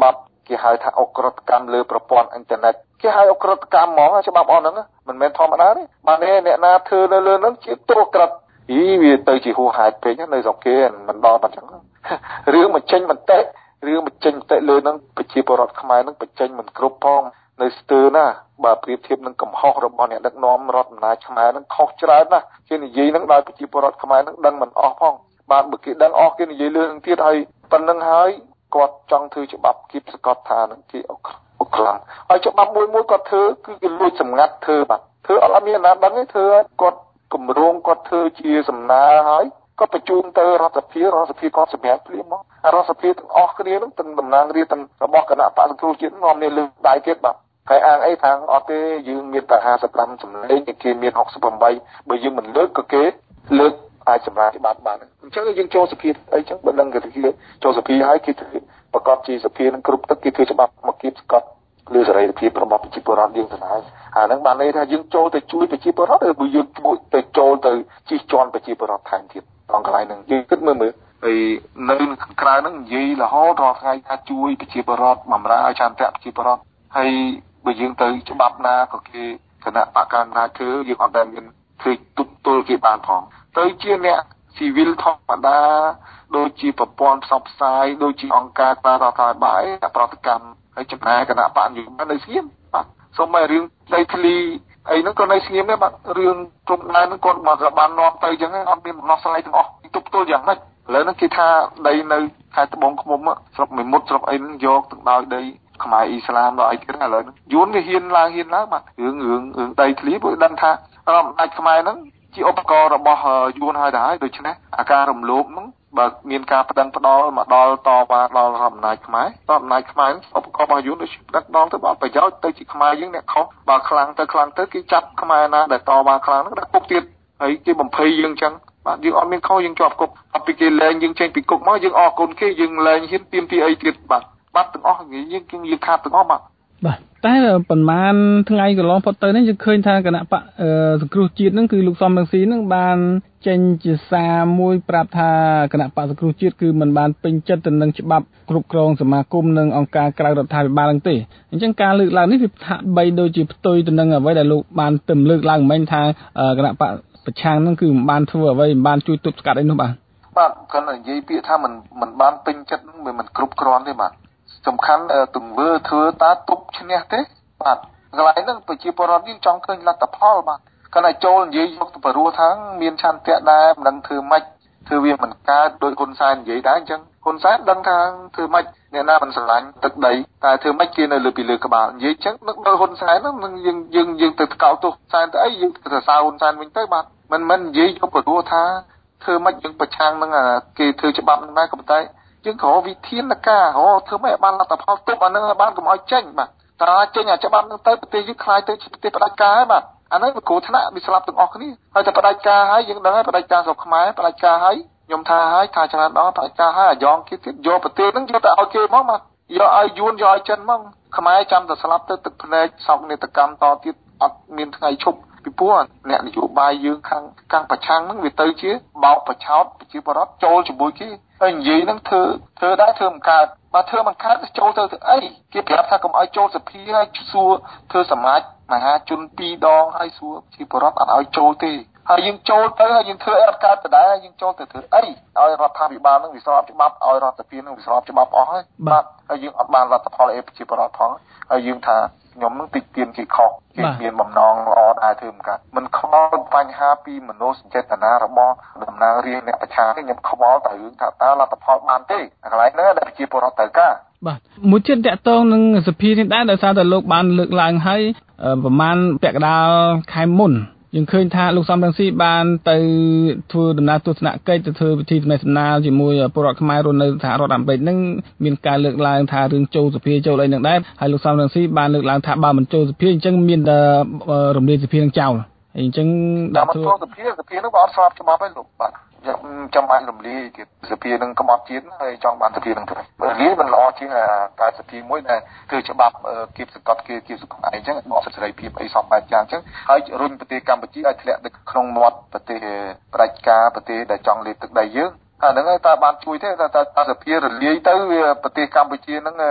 គេហៅថាអក្រិតកម្មលើប្រព័ន្ធអ៊ីនធឺណិតគេហៅអក្រិតកម្មហ្មងច្បាប់អស់ហ្នឹងមិនមែនធម្មតាទេបាទអ្នកណាធ្វើនៅលើហ្នឹងជាទោសក្រិតអីវាទៅជាហួសហេតុពេកនៅស្រុកគេមិនដល់ប៉ុណ្ណឹងរឿងមកចេញបន្តិចរឿងមកចេញបន្តិចលើហ្នឹងប្រជាពលរដ្ឋខ្មែរហ្នឹងបញ្ចេញមិនគ្រប់ផងនៅស្ទើរណាបើប្រៀបធៀបនឹងកំហុសរបស់អ្នកដឹកនាំរដ្ឋអំណាចខ្មែរហ្នឹងខុសច្រើនណាស់គេនិយាយហ្នឹងដោយប្រជាពលរដ្ឋខ្មែរហ្នឹងដឹងមិនអស់ផងបាទបើគេដឹងអស់គេនិយាយលើនឹងទៀតហើយប៉ុណ្្នឹងហើយគាត់ចង់ធ្វើច្បាប់គៀបសកត់ថានឹងគេអុកអុកខ្លាំងហើយច្បាប់មួយមួយគាត់ធ្វើគឺគេលួចសម្ងាត់ធ្វើបាទធ្វើអត់មានណាដឹងទេធ្វើគាត់គម្រោងគាត់ធ្វើជាសំណើហើយគាត់បញ្ជូនទៅរដ្ឋសភារដ្ឋសភាគាត់សម្រាប់ភ្លាមមករដ្ឋសភាទាំងអស់គ្នានឹងទាំងតំណាងរាស្ត្រទាំងរបស់គណៈបក្សសង្គ្រោះជាតិនាំគ្នាលើកដៃទៀតបាទហើយអាងអីថាអត់ទេយើងមានតែห้าสิบห้าសម្លេងគេមានหกสิบแปดបើយើងមិនលើកក៏គេលើកអាចសម្រាប់ច្បាប់បានអញ្ចឹងយើងចូលសភាអីចឹងបើដឹងគេចូលសភាហើយគេធ្វើប្រកបជាសភានឹងគ្រប់ទឹកគេធ្វើច្បាប់មកគៀបស្កត់លើសេរីភាពរបស់ប្រជាពលរដ្ឋយើងទៅហើយអាហ្នឹងបានន័យថាយើងចូលទៅជួយប្រជាពលរដ្ឋឬបើយើងទៅចូលទៅជិះជាន់ប្រជាពលរដ្ឋថែមទៀតដល់កន្លែងហ្នឹងយើងគិតមើលមើលហើយនៅក្រៅហ្នឹងនិយាយរហូតដល់ថ្ងៃថាជួយប្រជាពលរដ្ឋបម្រើឲ្យចន្ទៈប្រជាពលរដ្ឋហើយបើយើងទៅច្បាប់ណាក៏គេគណៈបកការណាធ្វើយើងអត់ដែលមានធ្វើទុតទល់គេបានផងទៅជាអ្នកស៊ីវិលធម្មតាដូចជាប្រព័ន្ធផ្សព្វផ្សាយដូចជាអង្គការការរដ្ឋាភិបាលប្រតិកម្មហើយចំណាយគណៈបកយុវនៅស្ងៀមបាទសូម្បីរឿងដីធ្លីអីហ្នឹងក៏នៅស្ងៀមដែរបាទរឿងព្រំដែនហ្នឹងគាត់មកបាននាំទៅអញ្ចឹងអត់មានបំណោះស្រាយទាំងអស់ទប់ទល់យ៉ាងម៉េចឥឡូវហ្នឹងគេថាដីនៅខេត្តត្បូងឃ្មុំស្រុកមេមត់ស្រុកអីហ្នឹងយកទាំងដោយដីខ្មែរអ៊ីស្លាមដល់អីទៀតឥឡូវហ្នឹងយួនវាហ៊ានឡើងហ៊ានឡើងបាទរឿងរឿងរឿងដីធ្លីព្រោះដឹងថារដ្ឋអំណាចខ្មែរហ្នឹងជាឧបករណ៍របស់យួនហើយដែរដូច្នេះអាការរំលោភហ្នឹងបើមានការប្តឹងផ្ដាល់មកដល់តវ៉ាដល់រដ្ឋអំណាចខ្មែររដ្ឋអំណាចខ្មែរឧបករណ៍របស់យួនដូចប្តឹងផ្ដាល់ទៅបើប្រយោជន៍ទៅជាខ្មែរយើងអ្នកខុសបើខ្លាំងទៅខ្លាំងទៅគេចាប់ខ្មែរណាដែលតវ៉ាខ្លាំងហ្នឹងដាក់គុកទៀតហើយគេបំភ័យយើងអញ្ចឹងបាទយើងអត់មានខុសយើងជាប់គុកអត់ពីគេលែងយើងចេញពីគុកមកយើងអរគុណគេយើងលែងហ៊ានទាមទារអីទៀតបាទបាត់ទាំងអស់យើងយើងយើងខាតទាំងអស់បាទបាទតែប៉ុន្មានថ្ងៃកន្លងផុតទៅនេះយើងឃើញថាគណៈបកសង្គ្រោះជាតិហ្នឹងគឺលោកសំរងស៊ីហ្នឹងបានចេញជាសារមួយប្រាប់ថាគណៈបកសង្គ្រោះជាតិគឺមិនបានពេញចិត្តទៅនឹងច្បាប់គ្រប់គ្រងសមាគមនិងអង្គការក្រៅរដ្ឋាភិបាលហ្នឹងទេអញ្ចឹងការលើកឡើងនេះវាហាក់បីដូចជាផ្ទុយទៅនឹងអ្វីដែលលោកបានទៅលើកឡើងមិញថាគណៈបកប្រឆាំងហ្នឹងគឺមិនបានធ្វើអ្វីមិនបានជួយទប់ស្កាត់អីនោះបាទបាទគាត់និយាយពាក្យថាមិនមិនបានពេញចិត្តហ្នឹងវាមិនគ្រប់គ្រាន់ទេបាទសំខាន់ទង្វើធ្វើតាទប់ឈ្នះទេបាទកន្លែងហ្នឹងប្រជាពលរដ្ឋយើងចង់ឃើញលទ្ធផលបាទគាត់ឲ្យចូលនិយាយយកទៅបរួថាមានឆន្ទៈដែរមិនដឹងធ្វើម៉េចធ្វើវាមិនកើតដោយហ៊ុនសែននិយាយដែរអញ្ចឹងហ៊ុនសែនដឹងថាធ្វើម៉េចអ្នកណាមិនស្រឡាញ់ទឹកដីតែធ្វើម៉េចគេនៅលើពីលើក្បាលនិយាយអញ្ចឹងនឹកដល់ហ៊ុនសែនហ្នឹងយើងយើងយើងទៅកោតទោសសែនទៅអីយើងទៅសរសើរហ៊ុនសែនវិញទៅបាទមិនមិននិយាយយកបរួថាធ្វើម៉េចយើងប្រឆាំងនឹងគេធ្វើច្បាប់ហ្នឹងដែរក៏ប៉ុន្តែយើងក៏វិធានការអូធ្វើម៉េចឲ្យបានលទ្ធផលទប់អានឹងឲ្យបានកុំឲ្យចេញបាទតែចេញអាច្បាប់ហ្នឹងទៅប្រទេសយើងខ្លាយទៅជាប្រទេសផ្ដាច់ការហើយបាទអាហ្នឹងវាគ្រោះថ្នាក់វាស្លាប់ទាំងអស់គ្នាហើយតែផ្ដាច់ការហើយយើងដឹងហើយផ្ដាច់ការស្រុកខ្មែរផ្ដាច់ការហើយខ្ញុំថាហើយថាច្រើនដល់ផ្ដាច់ការហើយអាយ៉ងគេទៀតយកប្រទេសហ្នឹងយកទៅឲ្យគេហ្មងបាទយកឲ្យយួនយកឲ្យចិនហ្មងខ្មែរចាំតែស្លាប់ទៅទឹកភ្នែកសោកនាដកម្មតទៀតអត់មានថ្ងៃឈប់ពីព្រោះអ្នកនយោបាយយើងខាងខាងប្រឆាំងហ្នឹងវាទៅជាបោកប្រឆោតប្រជាពលរដ្ឋចូលជាមួយគេហើយនិយាយហ្នឹងធ្វើធ្វើដែរធ្វើមិនកើតបើធ្វើមិនកើតចូលទៅធ្វើអីគេប្រាប់ថាកុំឲ្យចូលសភាហើយសួរធ្វើសមាជមហាជនពីរដងហើយសួរប្រជាពលរដ្ឋអត់ឲ្យចូលទេហើយយើងចូលទៅហើយយើងធ្វើអីអត់កើតទៅដែរយើងចូលទៅធ្វើអីឲ្យរដ្ឋាភិបាលនឹងវាស្របច្បាប់ឲ្យរដ្ឋសភានឹងវាស្របច្បាប់អស់ហើយបាទហើយយើងអត់បានលទ្ធផលអីប្រជាពលរដ្ឋផងហើយយើងថាខ្ញុំនឹងតិចទៀនគេខុសគេមានបំណងល្អដែរធ្វើមិនកើតមិនខ្វល់បញ្ហាពីមនោសញ្ចេតនារបស់តំណាងរាស្ត្រអ្នកប្រឆាំងខ្ញុំខ្វល់តែរឿងថាតើលទ្ធផលបានទេកន្លែងហ្នឹងដែលប្រជាពលរដ្ឋត្រូវការបាទមួយទៀតតកតងនឹងសភានេះដែរដោយសារតែលោកបានលើកឡើងហើយប្រហែលពាក់កណ្ដាលខែមុនយើងឃើញថាលោកសំរងស៊ីបានទៅធ្វើដំណើរទស្សនកិច្ចទៅធ្វើពិធីសម្ដែងសម្ដាលជាមួយពលរដ្ឋខ្មែររស់នៅសហរដ្ឋអាមេរិកហ្នឹងមានការលើកឡើងថារឿងចូលសភាចូលអីហ្នឹងដែរហើយលោកសំរងស៊ីបានលើកឡើងថាបើមិនចូលសភាអញ្ចឹងមានតែរំលាយសភានឹងចោលហើយអញ្ចឹងដាក់ធ្វើសភាសភានឹងបើអត់ស្របច្បាប់ទេលោកបាទចាំបាច់រំលាយទៀតសភានឹងក្បត់ជាតិហើយចង់បានសភានឹងទៅរំលាយមិនល្អជាងតែសភាមួយដែលធ្វើច្បាប់គៀបសង្កត់គេគៀបសង្កត់អីអញ្ចឹងបកសិទ្ធិសេរីភាពអីសពបែបយ៉ាងអញ្ចឹងហើយរុញប្រទេសកម្ពុជាឲ្យធ្លាក់ទៅក្នុងមាត់ប្រទេសផ្ដាច់ការប្រទេសដែលចង់លេបទឹកដីយើងអាហ្នឹងតើបានជួយទេតើតើសភារលាយទៅប្រទេសកម្ពុជាហ្នឹង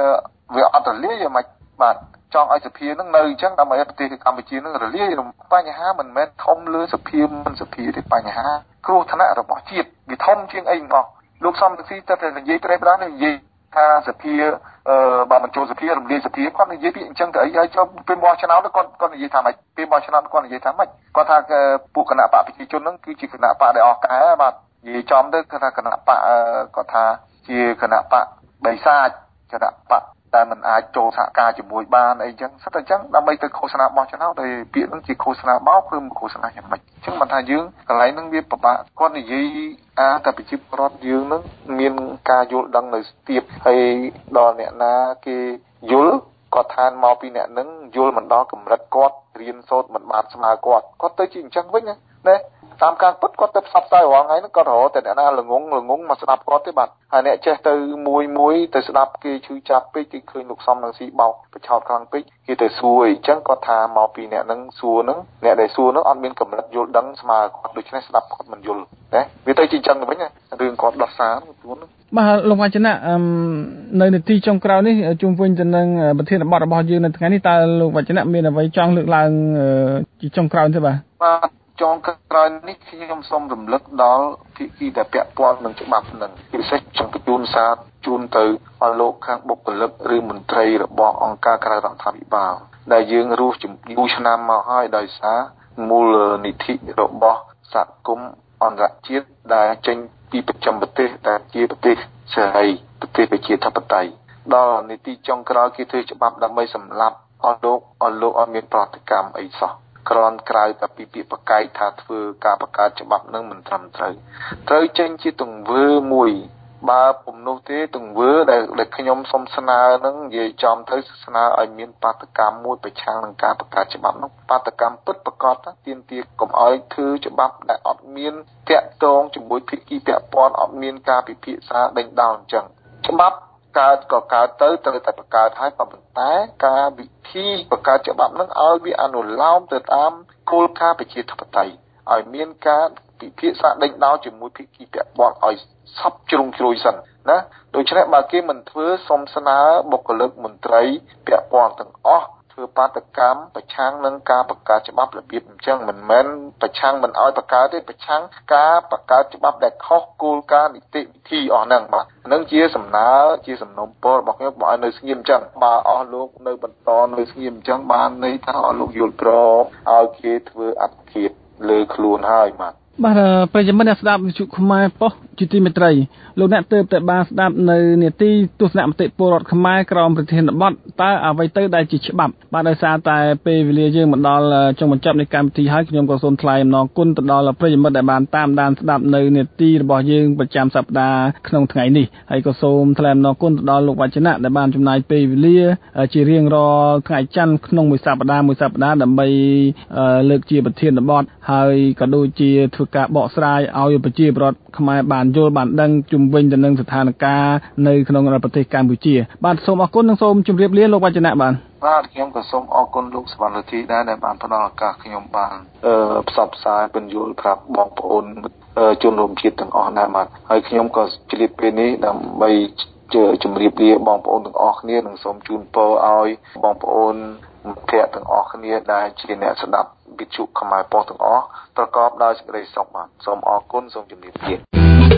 វាអត់រលាយយ៉ាងម៉េចបាទចង់ឲ្យសភានឹងនៅអញ្ចឹងដើម្បីឲ្យប្រទេសកម្ពុជានឹងរលាយបញ្ហាមិនមែនធំលើសភាមិនសភាទេបញ្ហាគ្រោះថ្នាក់របស់ជាតិវាធំជាងអីទាំងអស់លោកសំរងស៊ីតែនិយាយប្រេះប្រាស់និយាយថាសភាអឺបើមិនចូលសភារំលាយសភាគាត់និយាយពីអញ្ចឹងទៅអីហើយចូលពេលបោះឆ្នោតគាត់គាត់និយាយថាម៉េចពេលបោះឆ្នោតគាត់និយាយថាម៉េចគាត់ថាពួកគណៈបកប្រជាជនហ្នឹងគឺជាគណៈបកដែលអស់កែបាទនិយាយចំទៅគឺថាគណៈបកគាត់ថាជាគណៈបកបិសាចគណៈបកតែមិនអាចចូលសហការជាមួយបានអីចឹងសិតតែចឹងដើម្បីទៅឃោសនាបោះឆ្នោតដោយពាក្យហ្នឹងជាឃោសនាបោកឬឃោសនាយ៉ាងម៉េចអញ្ចឹងមិនថាយើងកន្លែងហ្នឹងវាពិបាកគាត់និយាយអាតែប្រជាពលរដ្ឋយើងហ្នឹងមានការយល់ដឹងនៅស្ទាបហើយដល់អ្នកណាគេយល់គាត់ឋានមកពីអ្នកហ្នឹងយល់មិនដល់កម្រិតគាត់រៀនសូត្រមិនបានស្មើគាត់គាត់ទៅជាអញ្ចឹងវិញណាតាមការពិតគាត់ទៅផ្សព្វផ្សាយរាល់ថ្ងៃហ្នឹងគាត់រហូតតែអ្នកណាល្ងងល្ងងមកស្ដាប់គាត់ទេបាទហើយអ្នកចេះទៅមួយមួយទៅស្ដាប់គេឈឺចាប់ពេកគេឃើញលោកសំនឹងស៊ីបោកប្រឆោតខ្លាំងពេកគេទៅសួរអីចឹងគាត់ថាមកពីអ្នកហ្នឹងសួរហ្នឹងអ្នកដែលសួរហ្នឹងអត់មានកម្រិតយល់ដឹងស្មើគាត់ដូច្នេះស្ដាប់គាត់មិនយល់ណាវាទៅជាអញ្ចឹងទៅវិញរឿងគាត់ដោះសារខ្លួនហ្នឹងបាទលោកវ៉ាចនៈនៅនាទីចុងក្រោយនេះជុំវិញទៅនឹងប្រធានបទរបស់យើងនៅថ្ងៃនេះតើលោកវ៉ាចនៈមានអ្វីចង់លើកឡើងជាចុងក្រោយទេបាទបាទចុងក្រោយនេះខ្ញុំសូមរំលឹកដល់ភាគីដែលពាក់ព័ន្ធនឹងច្បាប់នឹងពិសេសចង់បញ្ជូនសារជូនទៅអស់លោកខាងបុគ្គលិកឬមន្ត្រីរបស់អង្គការក្រៅរដ្ឋាភិបាលដែលយើងរស់យូរឆ្នាំមកហើយដោយសារមូលនិធិរបស់សហគមន៍អន្តរជាតិដែលចេញពីប្រចាំប្រទេសដែលជាប្រទេសសេរីប្រទេសប្រជាធិបតេយ្យដល់នីតិចុងក្រោយគេធ្វើច្បាប់ដើម្បីសម្លាប់អស់លោកអស់លោកអត់មានប្រតិកម្មអីសោះក្រនក្រៅតែពីពាក្យប្រកែកថាធ្វើការបង្កើតច្បាប់នឹងមិនត្រឹមត្រូវត្រូវចេញជាទង្វើមួយបើពុំនោះទេទង្វើដែលដែលខ្ញុំសូមស្នើនឹងនិយាយចំទៅស្នើឲ្យមានបាតកម្មមួយប្រឆាំងនឹងការបង្កើតច្បាប់នោះបាតកម្មពិតប្រាកដថាទាមទារកុំឲ្យធ្វើច្បាប់ដែលអត់មានតាក់ទងជាមួយភាគីពាក់ព័ន្ធអត់មានការពិភាក្សាដេញដោលអញ្ចឹងច្បាប់កើតក៏កើតទៅត្រូវតែបង្កើតឲ្យប៉ុន្តែការវិធីបង្កើតច្បាប់នឹងឲ្យវាអនុលោមទៅតាមគោលការណ៍ប្រជាធិបតេយ្យឲ្យមានការពិភាក្សាដេញដោលជាមួយភាគីពាក់ព័ន្ធឲ្យសពជ្រុងជ្រោយសិនណាដូច្នេះបើគេមិនធ្វើសុំស្នើបុគ្គលិកមន្ត្រីពាក់ព័ន្ធទាំងអស់ធ្វើបាតកម្មប្រឆាំងនឹងការបង្កើតច្បាប់របៀបអញ្ចឹងមិនមែនប្រឆាំងមិនឲ្យបង្កើតទេប្រឆាំងការបង្កើតច្បាប់ដែលខុសគោលការណ៍នីតិវិធីអស់ហ្នឹងបាទនឹងជាសំណើជាសំណុំពររបស់ខ្ញុំបើឲ្យនៅស្ងៀមអញ្ចឹងបើអស់លោកនៅបន្តនៅស្ងៀមអញ្ចឹងបានន័យថាអស់លោកយល់ព្រមឲ្យគេធ្វើអត្តឃាតលើខ្លួនហើយបាទបាទប្រិយមិត្តអ្នកស្ដាប់វិទ្យុខ្មែរប៉ុស្តិ៍ជាទីមេត្រីលោកអ្នកទើបតែបានស្ដាប់នៅនេតិទស្សនមតិពលរដ្ឋខ្មែរក្រោមប្រធានបទតើអ្វីទៅដែលជាច្បាប់បាទដោយសារតែពេលវេលាយើងមកដល់ចុងបញ្ចប់នៃកម្មវិធីហើយខ្ញុំក៏សូមថ្លែងអំណរគុណទៅដល់ប្រិយមិត្តដែលបានតាមដានស្ដាប់នៅនេតិរបស់យើងប្រចាំសប្ដាហ៍ក្នុងថ្ងៃនេះហើយក៏សូមថ្លែងអំណរគុណទៅដល់លោកវ៉ាចនៈដែលបានចំណាយពេលវេលាជារៀងរាល់ថ្ងៃច័ន្ទក្នុងមួយសប្ដាហ៍មួយសប្ដាហ៍ដើម្បីលើកជាប្រធានបទហើយក៏ដូចជាធ្វើការបកស្រាយឲ្យប្រជាពលរដ្ឋខ្មែរបានយល់បានដឹងជុំវិញទៅនឹងស្ថានភាពនៅក្នុងប្រទេសកម្ពុជាបាទសូមអរគុណនិងសូមជម្រាបលាលោកវ៉ាចនៈបាទបាទខ្ញុំក៏សូមអរគុណលោកសវណ្ណធីដែរដែលបានផ្ដល់ឱកាសខ្ញុំបានអឺផ្សព្វផ្សាយបញ្យល់ប្រាប់បងប្អូនជនរួមជាតិទាំងអស់ដែរបាទហើយខ្ញុំក៏ជម្រាបពេលនេះដើម្បីជម្រាបលាបងប្អូនទាំងអស់គ្នានិងសូមជូនពរឲ្យបងប្អូនមិត្តភ័ក្តិទាំងអស់គ្នាដែលជាអ្នកស្ដាប់វិទ្យុខ្មែរប៉ុស្តិ៍ទាំងអស់ប្រកបដោយសេចក្តីសុខបាទសូមអរគុណសូមជម្រាបលា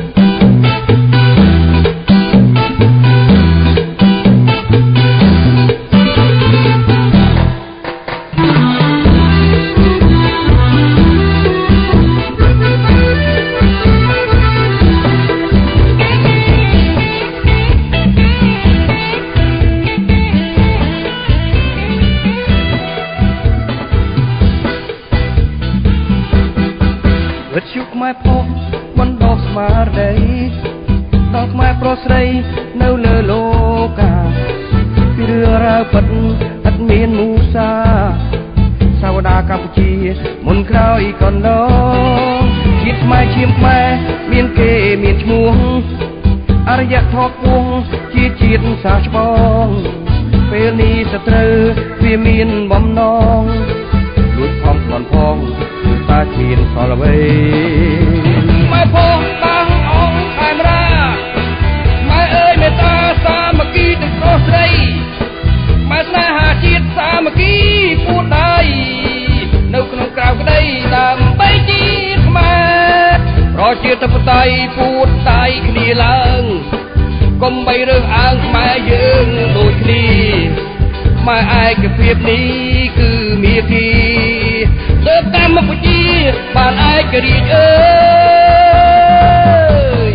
ខ្មែរផុសបណ្ដោះស្មារតីដល់ខ្មែរប្រុសស្រីនៅលើលោកាពីរឿងរ៉ាវពិតឥតមានមូសាសាវតាកម្ពុជាមុនក្រោយកណ្ដោជាតិខ្មែរឈាមខ្មែរមានគេមានឈ្មោះអរិយធម៌គង់ជាជាតិសាសច្បងពេលនេះសត្រូវវាមានបំណងលួចផងស្លន់ផងតាជាសល់អ្វីម៉ែផងតាំងអង្គខេមរាម៉ែអើយមេត្តាសាមគ្គីទាំងប្រុសស្រីប្រជាធិបតេយ្យពួតដៃគ្នាឡើងកុំបីរើសអើងខ្មែរយើងដូចគ្នាខ្មែរឯកភាពនេះគឺមាគីទើបកម្ពុជាបានឯករាជ្យអើយ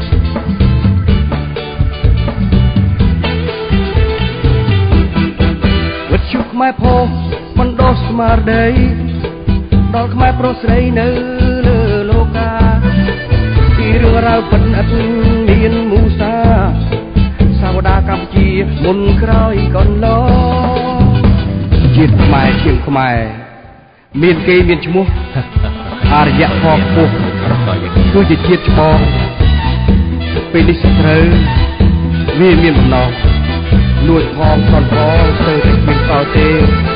វិទ្យុខ្មែរផុសបណ្ដោះស្មារតីដល់ខ្មែរប្រុសស្រីនៅលើលោកាពីរឿងរ៉ាវពិតឥតមានមូសាសាវតាកម្ពុជាមុនក្រោយកន្លងជាតិខ្មែរជាងខ្មែរមានគេមានឈ្មោះអរិយធម៌ខ្ពស់គឺជាជាតិច្បងពេលនេះសត្រូវវាមានបំណងលួចផងសន្ផងទៅតែគ្មានកោទេ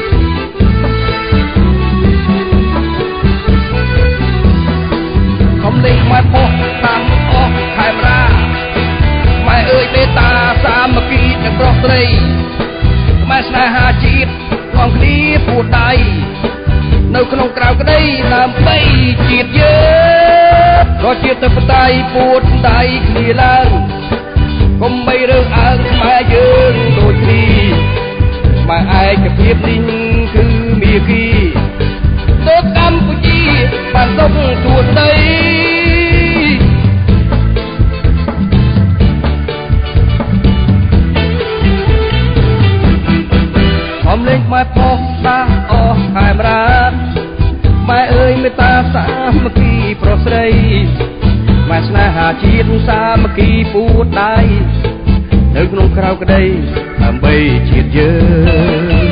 ខំលេងមកពោះតាមអស់ខេមរាម៉ែអើយមេត្តាសាមគ្គីទាំងប្រុសស្រីខ្មែរស្នេហាជាតិងំគ្នាពួតដៃនៅក្នុងក្រៅក្តីដើម្បីជាតិយើងប្រជាធិបតេយ្យពួតដៃគ្នាឡើងកុំបីរើសអើងខ្មែរយើងដូចគ្នាខ្មែរឯកភាពនេះគឺមាគីទើបកម្ពុជាបានសុខទួដីខំលេងខ្មែរផុសដាស់អស់ខេមរាម៉ែអើយមេត្តាសាមគ្គីប្រុសស្រីម៉ែស្នេហាជាតិសាមគ្គីពួតដៃនៅក្នុងក្រៅក្តីដើម្បីជាតិយើង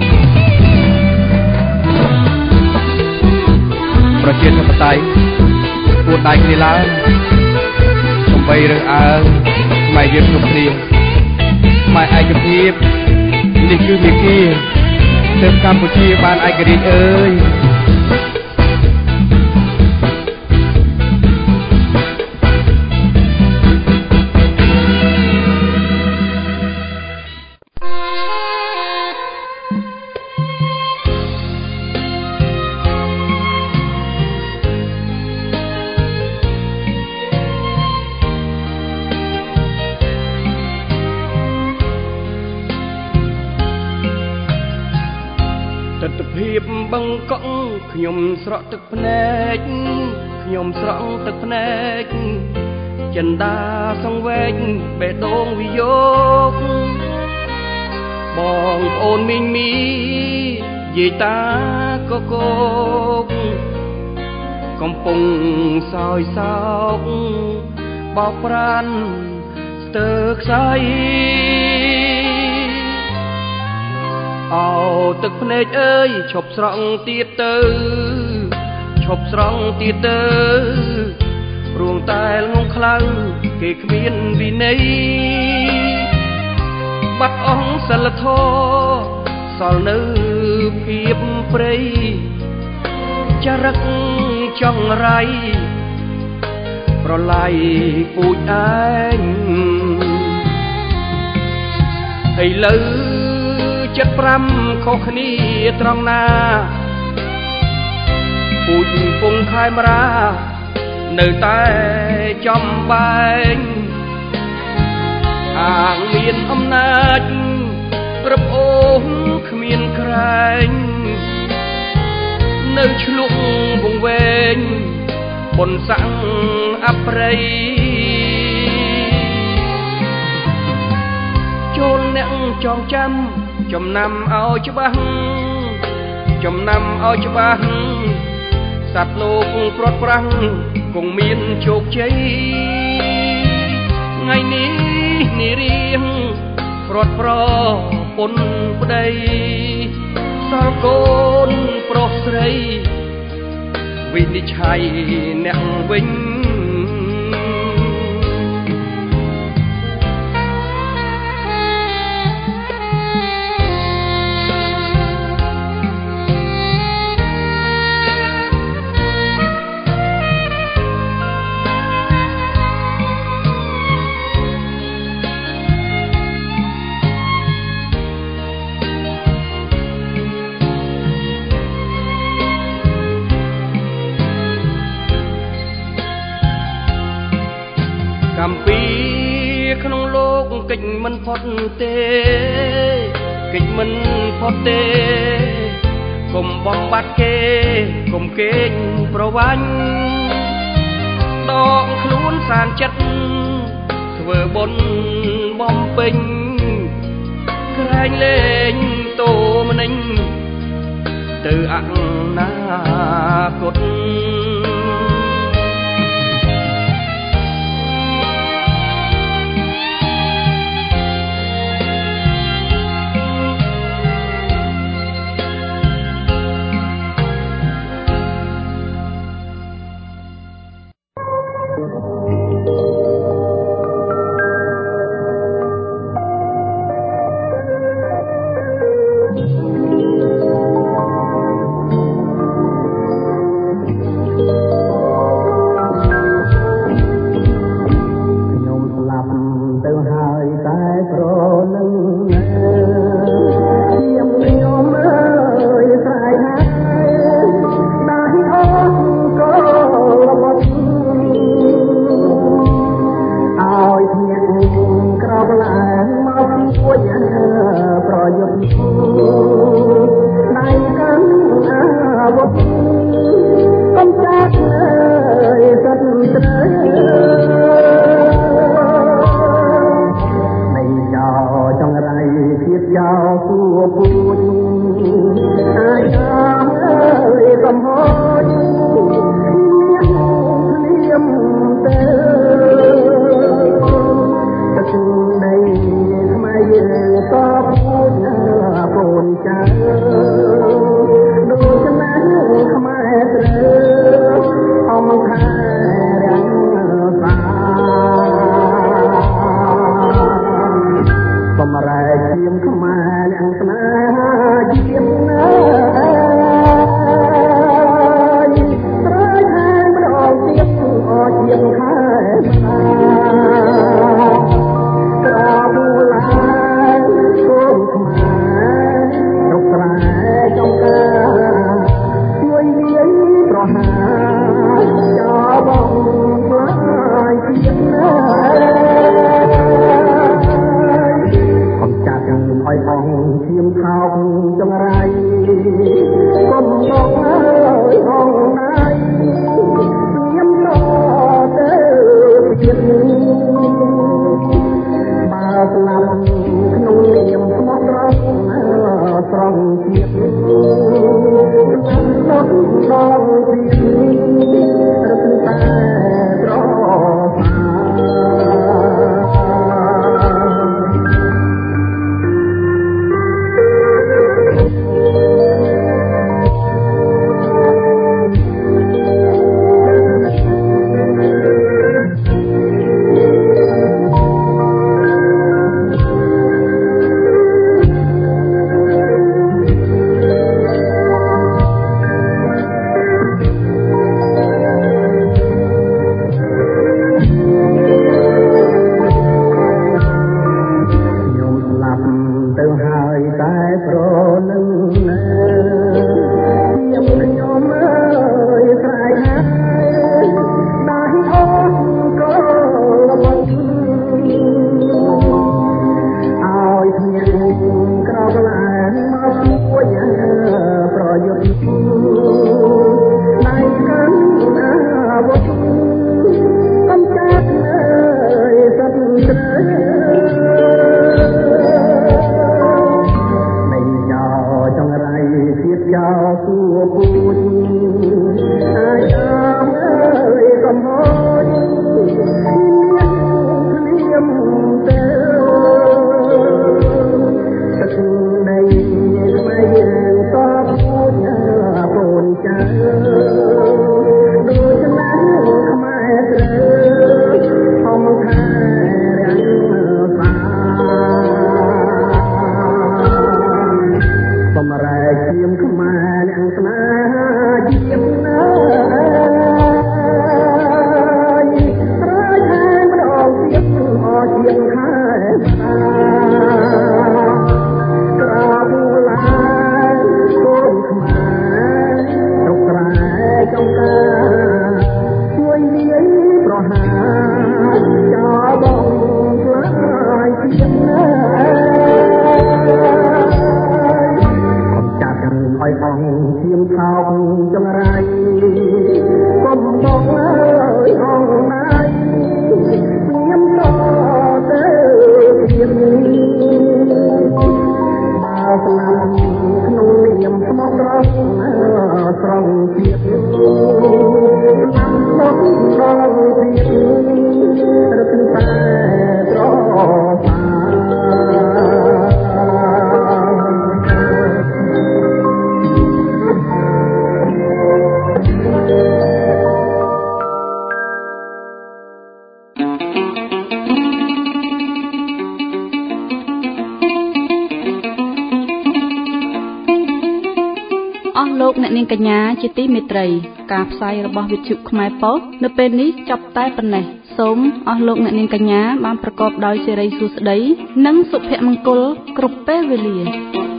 ប្រជាធិបតេយ្យពួតដៃគ្នាឡើងដើម្បីរើសអើងម៉ែយើងគ្រប់គ្នាម៉ែឯកភាពនេះគឺមាគីទើបកម្ពុជាបានឯករាជ្យអើយបង្កក់ខ្ញុំស្រក់ទឹកភ្នែកខ្ញុំស្រក់ទឹកភ្នែកចិន្តាសង្វេគបេះដូងវិយោគបងប្អូនមីងមីយាយតាកកោកកំពុងសោយសោកបោកប្រានស្ទើរខ្សែអោទឹកភ្នែកអើយឈប់ស្រង់ទៀតទៅឈប់ស្រង់ទៀតទៅរួងតែលងខ្លៅគេគ្មានវិន័យបាត់អស់សិលធម៌សល់នៅភាពព្រៃចរិតចង្រៃប្រឡាយពូជឯងឥឡូវចិត្តប្រាំខុសគ្នាត្រង់ណាពូជពងខេមរានៅតែចំបែងអាងមានអំណាចប្រពអូនគ្មានក្រែងនៅឆ្លុះវង្វេងបុណ្យស័ក្តិអប្រិយចូលអ្នកចងចាំចំណាំឲ្យច្បាស់ចំណាំឲ្យច្បាស់សត្វលោកព្រាត់ប្រាស់គង់មានជោគជ័យថ្ងៃនេះនារីព្រាត់ប្រពន្ធប្តីសល់កូនប្រុសស្រីវិនិច្ឆ័យអ្នកវិញឆ្នាំពីរក្នុងលោកកិច្ចមិនផុតទេកិច្ចមិនផុតទេកុំបំបត្តិគេកុំកេងប្រវាញ់ដកខ្លួនសានចិត្តធ្វើបុណ្យបំពេញក្រែងលេងតោម្នេញទៅអនាគតលោកអ្នកនាងកញ្ញាជាទីមេត្រីការផ្សាយរបស់វិទ្យុខ្មែរប៉ុស្តិ៍នៅពេលនេះចប់តែប៉ុណ្ណេះសូមអស់លោកអ្នកនាងកញ្ញាបានប្រកបដោយសិរីសួស្តីនិងសុភមង្គលគ្រប់ពេលវេលា